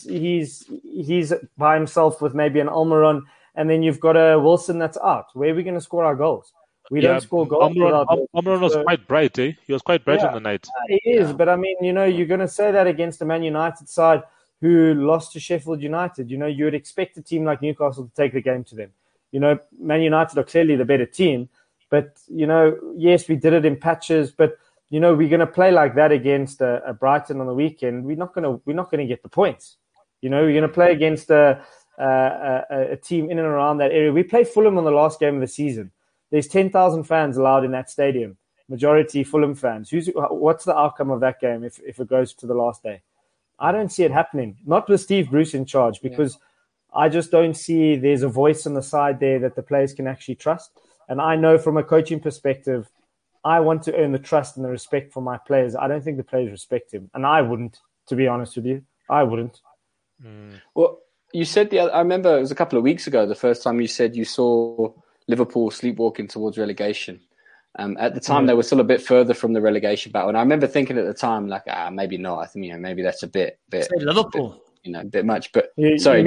[SPEAKER 4] by himself with maybe an Almiron, and then you've got a Wilson that's out. Where are we going to score our goals? We don't score goals.
[SPEAKER 3] Almiron was quite bright, eh? He was quite bright on the night.
[SPEAKER 4] He is, but I mean, you're going to say that against the Man United side who lost to Sheffield United. You would expect a team like Newcastle to take the game to them. Man United are clearly the better team. But, yes, we did it in patches. But, we're going to play like that against a Brighton on the weekend. We're not going to get the points. We're going to play against a team in and around that area. We played Fulham on the last game of the season. There's 10,000 fans allowed in that stadium. majority Fulham fans. What's the outcome of that game if it goes to the last day? I don't see it happening. Not with Steve Bruce in charge, because I just don't see there's a voice on the side there that the players can actually trust. And I know from a coaching perspective, I want to earn the trust and the respect for my players. I don't think the players respect him. And I wouldn't, to be honest with you. I wouldn't.
[SPEAKER 5] Well, you said I remember it was a couple of weeks ago, the first time you said you saw Liverpool sleepwalking towards relegation. At the time, they were still a bit further from the relegation battle. And I remember thinking at the time, like, maybe not. I think, maybe that's a bit
[SPEAKER 1] Liverpool.
[SPEAKER 5] A bit much, but
[SPEAKER 4] Newcastle.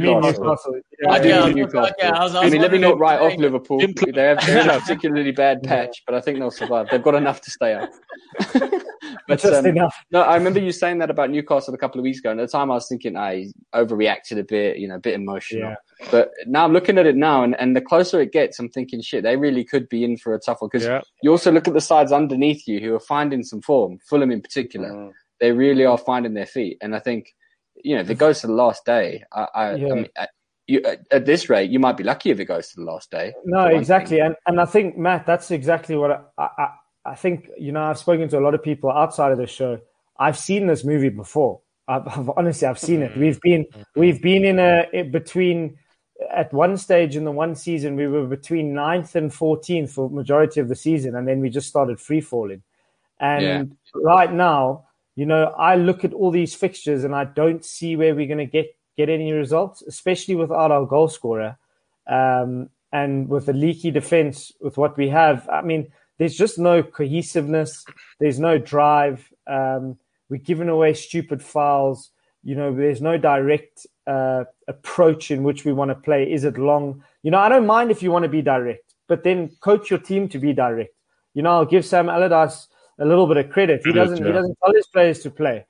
[SPEAKER 5] I do mean Newcastle. Let me not write off Liverpool. They're in a particularly bad patch, but I think they'll survive. They've got enough to stay up. But
[SPEAKER 4] just enough.
[SPEAKER 5] No, I remember you saying that about Newcastle a couple of weeks ago, and at the time I was thinking, he overreacted a bit, a bit emotional. Yeah. But now I'm looking at it now, and the closer it gets, I'm thinking, shit, they really could be in for a tough one. Because you also look at the sides underneath you who are finding some form, Fulham in particular. They really are finding their feet, and I think, if it goes to the last day, I mean, at this rate, you might be lucky if it goes to the last day.
[SPEAKER 4] No, exactly. And I think, Matt, that's exactly what I think, I've spoken to a lot of people outside of the show. I've seen this movie before. Honestly, I've seen it. We've been between, at one stage in the one season, we were between 9th and 14th for majority of the season. And then we just started free falling. And right now, I look at all these fixtures and I don't see where we're going to get any results, especially without our goal scorer, and with the leaky defense with what we have. I mean, there's just no cohesiveness. There's no drive. We're giving away stupid fouls. There's no direct approach in which we want to play. Is it long? I don't mind if you want to be direct, but then coach your team to be direct. I'll give Sam Allardyce a little bit of credit. He doesn't tell his players to play.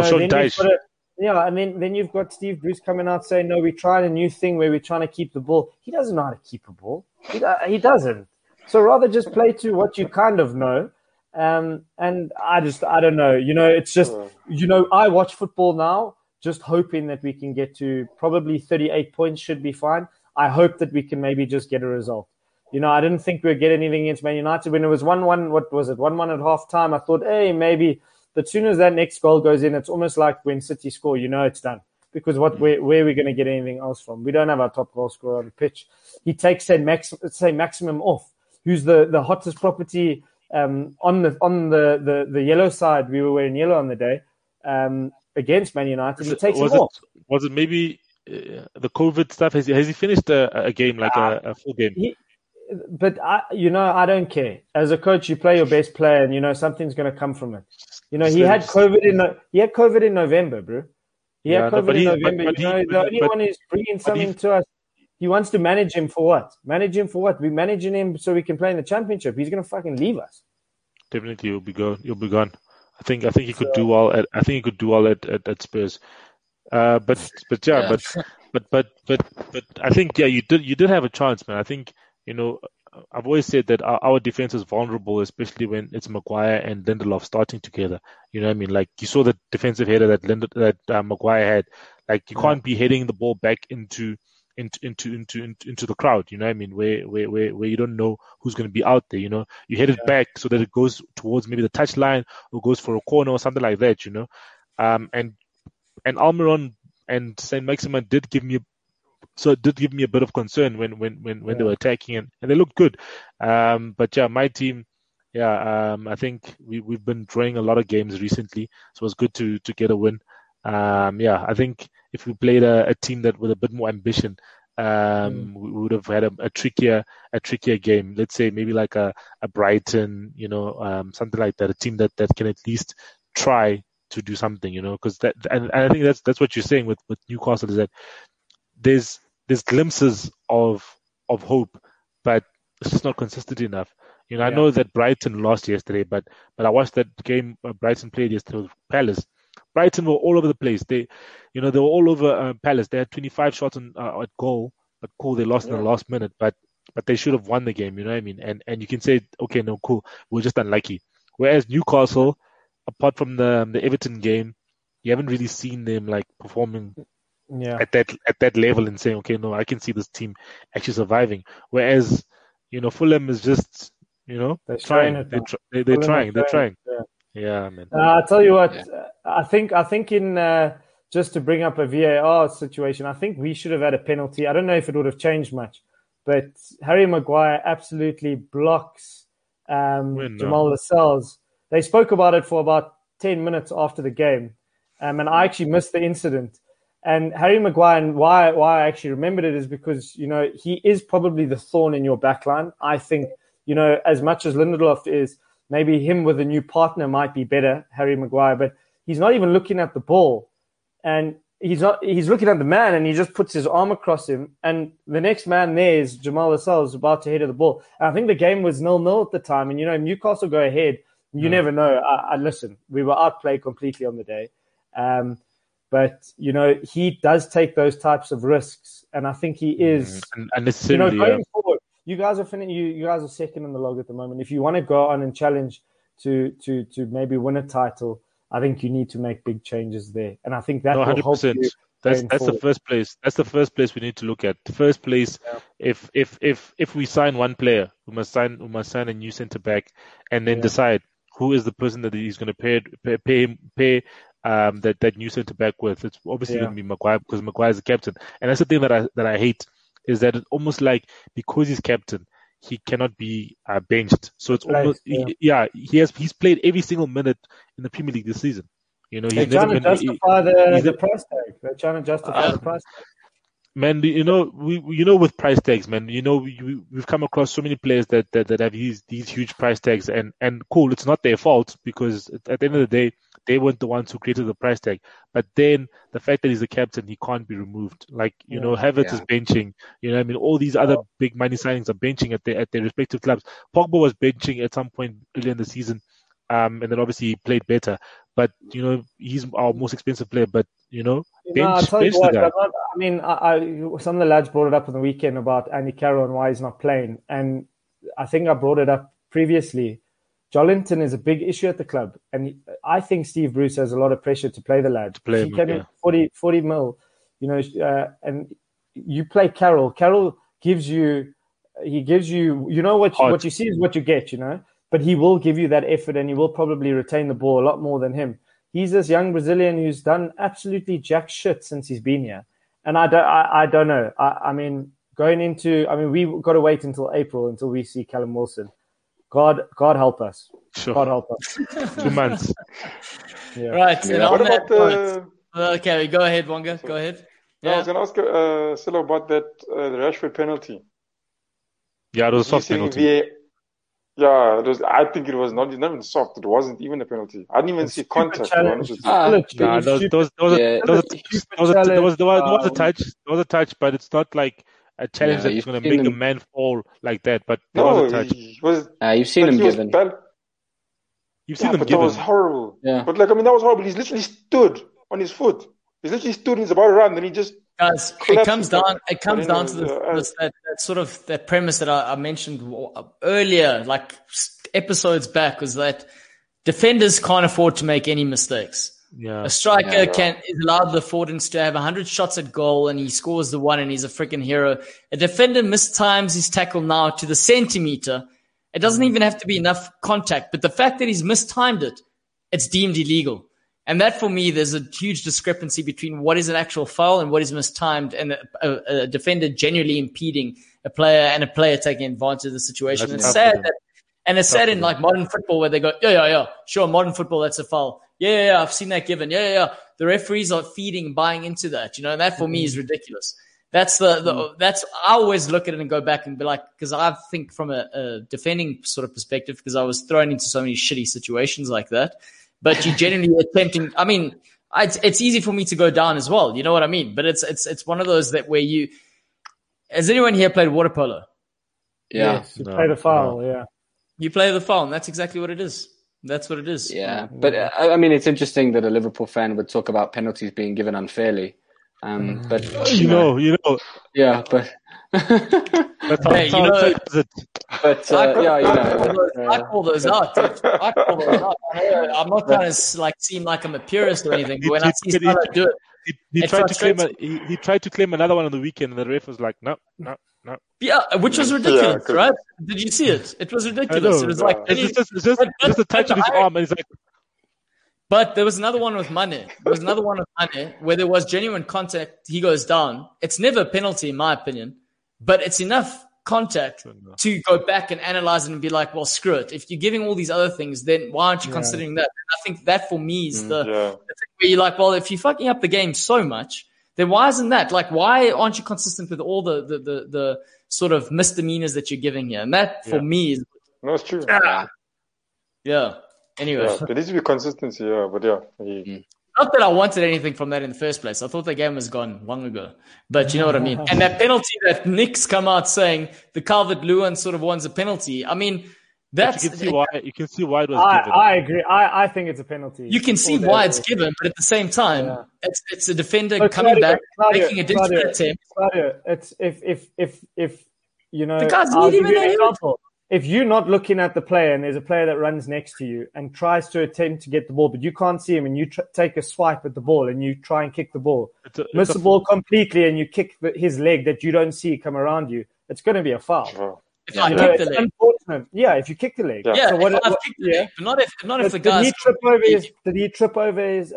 [SPEAKER 4] Then you've got Steve Bruce coming out saying, no, we're trying a new thing where we're trying to keep the ball. He doesn't know how to keep a ball. He doesn't. So rather just play to what you kind of know. And I don't know. It's just, I watch football now just hoping that we can get to probably 38 points should be fine. I hope that we can maybe just get a result. I didn't think we'd get anything against Man United. When it was 1-1, what was it, 1-1 at half time, I thought, hey, maybe. But as soon as that next goal goes in, it's almost like when City score, it's done. Because where are we going to get anything else from? We don't have our top goal scorer on the pitch. He takes, Maximum off, who's the hottest property on the yellow side. We were wearing yellow on the day against Man United. He takes him off.
[SPEAKER 3] Was it maybe the COVID stuff? Has he finished a game, like a full game?
[SPEAKER 4] But I don't care. As a coach, you play your best player, and something's going to come from it. He had COVID in November, bro. He had COVID in November. The only one who's bringing something to us. He wants to manage him for what? We're managing him so we can play in the championship. He's going to fucking leave us.
[SPEAKER 3] Definitely, you'll be gone. I think he could do well at. I think he could do well at Spurs. But I think you did have a chance, man. I think I've always said that our defense is vulnerable, especially when it's Maguire and Lindelof starting together. You know what I mean? Like, you saw the defensive header that Maguire had. Like, you can't be heading the ball back into the crowd. You know what I mean? Where you don't know who's going to be out there. You head it back so that it goes towards maybe the touchline or goes for a corner or something like that. And Almiron and Saint Maximin did give me a bit of concern when they were attacking, and they looked good. But my team, I think we've been drawing a lot of games recently, so it was good to get a win. I think if we played a team that with a bit more ambition, we would have had a trickier game. Let's say maybe like a Brighton, something like that, a team that can at least try to do something, because and I think that's what you're saying with Newcastle, is that there's glimpses of hope, but it's just not consistent enough. I know that Brighton lost yesterday, but I watched that game Brighton played yesterday with Palace. Brighton were all over the place. They were all over Palace. They had 25 shots at goal, but cool, they lost in the last minute. But they should have won the game. You know what I mean? And you can say, okay, no, cool, we're just unlucky. Whereas Newcastle, apart from the Everton game, you haven't really seen them like performing at that level and saying, okay, no, I can see this team actually surviving. Whereas Fulham is just You know,
[SPEAKER 4] They're
[SPEAKER 3] trying.
[SPEAKER 4] showing it.
[SPEAKER 3] They're trying. They're trying.
[SPEAKER 4] Yeah.
[SPEAKER 3] Yeah, man.
[SPEAKER 4] I'll tell you what. I think in just to bring up a VAR situation, I think we should have had a penalty. I don't know if it would have changed much, but Harry Maguire absolutely blocks Jamal Lascelles. They spoke about it for about 10 minutes after the game, and I actually missed the incident. And Harry Maguire, and why I actually remembered it is because, you know, he is probably the thorn in your backline. I think, you know, as much as Lindelof is, maybe him with a new partner might be better, Harry Maguire, but he's not even looking at the ball. And he's looking at the man, and he just puts his arm across him. And the next man there is Jamal Lascelles about to head of the ball. And I think the game was 0-0 at the time. And, you know, Newcastle go ahead. You never know. Listen, we were outplayed completely on the day. But, you know, he does take those types of risks. And I think he is, you know, going forward. You guys are you guys are second in the log at the moment. If you want to go on and challenge to maybe win a title, I think you need to make big changes there. And I think that will help you. That's
[SPEAKER 3] the first place. That's the first place we need to look at. The first place, if we sign one player, we must sign a new centre back, and then decide who is the person that he's going to pay that new centre back with. It's obviously going to be Maguire, because Maguire is the captain, and that's the thing that I hate, is that it's almost like because he's captain, he cannot be benched. So it's almost he's played every single minute in the Premier League this season. You know,
[SPEAKER 4] they're trying to justify the price tag. They're trying to justify the price tag.
[SPEAKER 3] Man, you know, with price tags, man, you know, we've come across so many players that have these huge price tags, and cool, it's not their fault, because at the end of the day, they weren't the ones who created the price tag. But then the fact that he's a captain, he can't be removed. Like, you know, Havertz is benching. You know, I mean, all these other big money signings are benching at their respective clubs. Pogba was benching at some point earlier in the season, and then obviously he played better. But, you know, he's our most expensive player. But, you know, bench the guy.
[SPEAKER 4] Some of the lads brought it up on the weekend about Andy Carroll and why he's not playing. And I think I brought it up previously. Jolinton is a big issue at the club. And I think Steve Bruce has a lot of pressure to play the lad. He came in 40 mil, you know, and you play Carroll. Carroll gives you, you know, what you see is what you get, you know. But he will give you that effort, and he will probably retain the ball a lot more than him. He's this young Brazilian who's done absolutely jack shit since he's been here. And I don't know. I mean, we've got to wait until April until we see Callum Wilson. God help us.
[SPEAKER 3] Sure.
[SPEAKER 4] God help us.
[SPEAKER 3] 2 months.
[SPEAKER 1] Right.
[SPEAKER 6] Yeah. What about
[SPEAKER 1] okay, go ahead, Wonga. Go ahead.
[SPEAKER 6] Yeah. I was going to ask Silo about that the Rashford penalty.
[SPEAKER 3] Yeah, it was a soft penalty.
[SPEAKER 6] Yeah, I think it was not even soft. It wasn't even a penalty. I didn't even see contact. There
[SPEAKER 3] was a touch. There was a touch, but it's not like a challenge that's going to make a man fall like that. But there was a touch.
[SPEAKER 5] You've seen him given.
[SPEAKER 3] You've seen him given.
[SPEAKER 6] That was horrible.
[SPEAKER 5] Yeah.
[SPEAKER 6] But that was horrible. He's literally stood on his foot. He's literally stood and he's about to run, then he just.
[SPEAKER 1] Guys, it comes down to that premise that I mentioned earlier, like episodes back, was that defenders can't afford to make any mistakes.
[SPEAKER 3] Yeah.
[SPEAKER 1] A striker is allowed the affordance to have 100 shots at goal, and he scores the one, and he's a freaking hero. A defender mistimes his tackle now to the centimeter. It doesn't even have to be enough contact, but the fact that he's mistimed it, it's deemed illegal. And that, for me, there's a huge discrepancy between what is an actual foul and what is mistimed, and a defender genuinely impeding a player and a player taking advantage of the situation. It's sad in like modern football where they go, sure, modern football, that's a foul. Yeah, I've seen that given. Yeah. The referees are buying into that, you know, and that for me is ridiculous. That's I always look at it and go back and be like, because I think from a defending sort of perspective, because I was thrown into so many shitty situations like that. But you generally attempting. I mean, it's easy for me to go down as well. You know what I mean? But it's one of those that where you. Has anyone here played water polo?
[SPEAKER 5] Yeah,
[SPEAKER 4] yes, you play the foul. Yeah,
[SPEAKER 1] you play the foul, and that's exactly what it is. That's what it is.
[SPEAKER 5] Yeah, but I mean, it's interesting that a Liverpool fan would talk about penalties being given unfairly. But
[SPEAKER 3] you know.
[SPEAKER 5] Yeah, but.
[SPEAKER 1] Hey, you know.
[SPEAKER 5] But
[SPEAKER 1] I call those out. Dude. I'm not trying to seem like I'm a purist or anything, but when I see someone do it,
[SPEAKER 3] he tried to claim another one on the weekend, and the ref was like, no.
[SPEAKER 1] Yeah, which was ridiculous, right? Did you see it? It was ridiculous. It was like
[SPEAKER 3] it's just a touch on his arm, and he's like.
[SPEAKER 1] But there was another one with Mane. Where there was genuine contact. He goes down. It's never a penalty, in my opinion, but it's enough contact to go back and analyze it and be like, well, screw it. If you're giving all these other things, then why aren't you considering that? And I think that for me is the thing where you're like, well, if you're fucking up the game so much, then why isn't that? Like, why aren't you consistent with all the sort of misdemeanors that you're giving here? And that for me is.
[SPEAKER 6] No, it's true.
[SPEAKER 1] Yeah. Anyway.
[SPEAKER 6] There needs to be consistency, but
[SPEAKER 1] Not that I wanted anything from that in the first place. I thought the game was gone long ago. But you know what I mean? And that penalty that Nick's come out saying the Calvert-Lewin sort of wants a penalty. I mean, that's...
[SPEAKER 3] You can see why it was given.
[SPEAKER 4] I agree. I think it's a penalty.
[SPEAKER 1] You can see why it's given, but at the same time, it's a defender coming back, making a desperate attempt.
[SPEAKER 4] Claudio, it's if you know...
[SPEAKER 1] The guys need even an example.
[SPEAKER 4] If you're not looking at the player and there's a player that runs next to you and tries to attempt to get the ball, but you can't see him and you take a swipe at the ball and you try and kick the ball, miss the ball completely and you kick his leg that you don't see come around you, it's going to be a foul.
[SPEAKER 1] If I kick the leg.
[SPEAKER 4] Unfortunate. Yeah, if you kick the leg.
[SPEAKER 1] Yeah, so I've kicked the leg, but not if the guy...
[SPEAKER 4] Did he trip over his...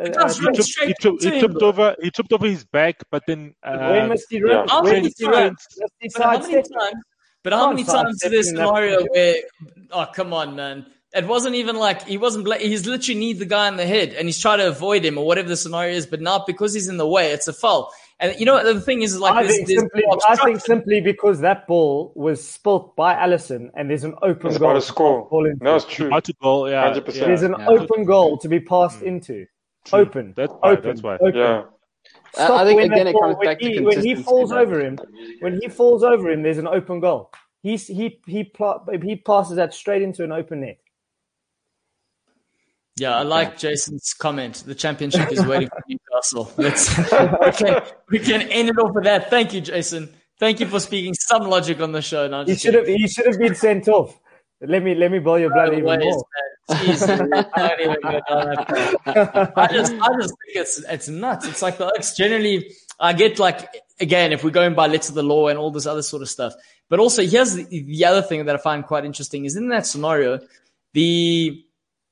[SPEAKER 3] He tripped over his back, but then...
[SPEAKER 4] when must he run?
[SPEAKER 1] How many times? But how many times is there a scenario where, oh, come on, man. It wasn't even like, he's literally kneed the guy in the head and he's trying to avoid him or whatever the scenario is, but now because he's in the way, it's a foul. And you know, the thing is like,
[SPEAKER 4] I think simply because that ball was spilt by Alisson and there's an open goal.
[SPEAKER 6] It's about to score. No, it's true.
[SPEAKER 3] 100%.
[SPEAKER 4] There's an open goal to be passed into.
[SPEAKER 3] True.
[SPEAKER 4] Open.
[SPEAKER 3] That's why.
[SPEAKER 4] Open.
[SPEAKER 6] Yeah.
[SPEAKER 5] I think again it comes back to consistency.
[SPEAKER 4] When he falls over him, there's an open goal. He passes that straight into an open net.
[SPEAKER 1] Yeah, I like Jason's comment. The championship is waiting for Newcastle. We can end it off with that. Thank you, Jason. Thank you for speaking some logic on the show. No,
[SPEAKER 4] he should have been sent off. Let me boil your blood even more.
[SPEAKER 1] Jeez, I just think it's nuts. It's like the Oaks generally, I get like, again, if we're going by letter of the law and all this other sort of stuff. But also here's the other thing that I find quite interesting is in that scenario, the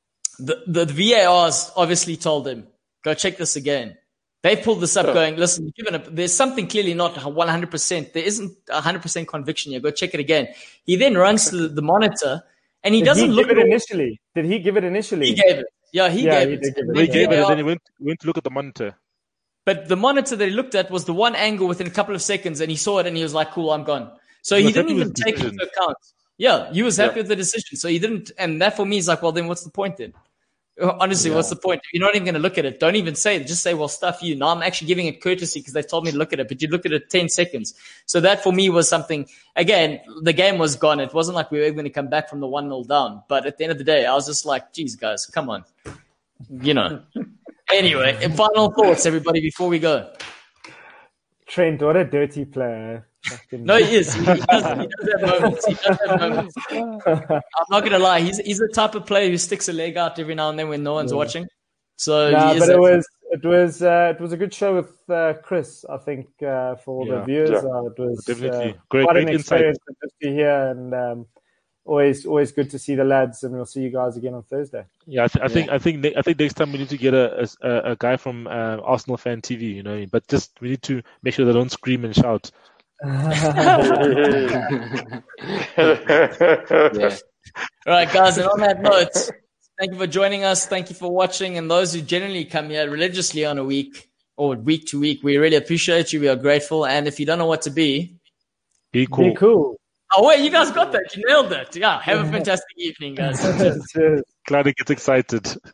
[SPEAKER 1] VARs obviously told him, go check this again. They pulled this up going, listen, there's something clearly not 100%. There isn't 100% conviction here. Go check it again. He then runs to the monitor and he doesn't look at it
[SPEAKER 4] initially. Did he give it initially?
[SPEAKER 1] He gave it. Yeah, he gave it.
[SPEAKER 3] He gave it and then he went to look at the monitor.
[SPEAKER 1] But the monitor that he looked at was the one angle within a couple of seconds and he saw it and he was like, cool, I'm gone. So he didn't even take it into account. Yeah, he was happy with the decision. So he didn't, and that for me is like, well, then what's the point then? Honestly, what's the point? You're not even going to look at it. Don't even say it. Just say, well, stuff you. Now I'm actually giving it courtesy because they told me to look at it, but you look at it 10 seconds. So that for me was something, again, the game was gone. It wasn't like we were going to come back from the 1-0 down. But at the end of the day, I was just like, geez, guys, come on. You know. Anyway, final thoughts, everybody, before we go.
[SPEAKER 4] Trent, what a dirty player.
[SPEAKER 1] No, he is. He does have moments. I'm not going to lie. He's the type of player who sticks a leg out every now and then when no one's watching. So,
[SPEAKER 4] but it was a good show with Chris. I think for all the viewers, it was
[SPEAKER 3] definitely
[SPEAKER 4] quite
[SPEAKER 3] great
[SPEAKER 4] an experience to hear, and always good to see the lads. And we'll see you guys again on Thursday.
[SPEAKER 3] Yeah, I think next time we need to get a guy from Arsenal Fan TV. You know, but just we need to make sure they don't scream and shout.
[SPEAKER 1] All right, guys, and on that note, thank you for joining us. Thank you for watching. And those who generally come here religiously on a week or week to week, we really appreciate you. We are grateful. And if you don't know what to be
[SPEAKER 3] cool.
[SPEAKER 4] Be cool.
[SPEAKER 1] Oh, wait, you guys got that. You nailed it. Yeah, have a fantastic evening, guys.
[SPEAKER 3] Glad to get excited.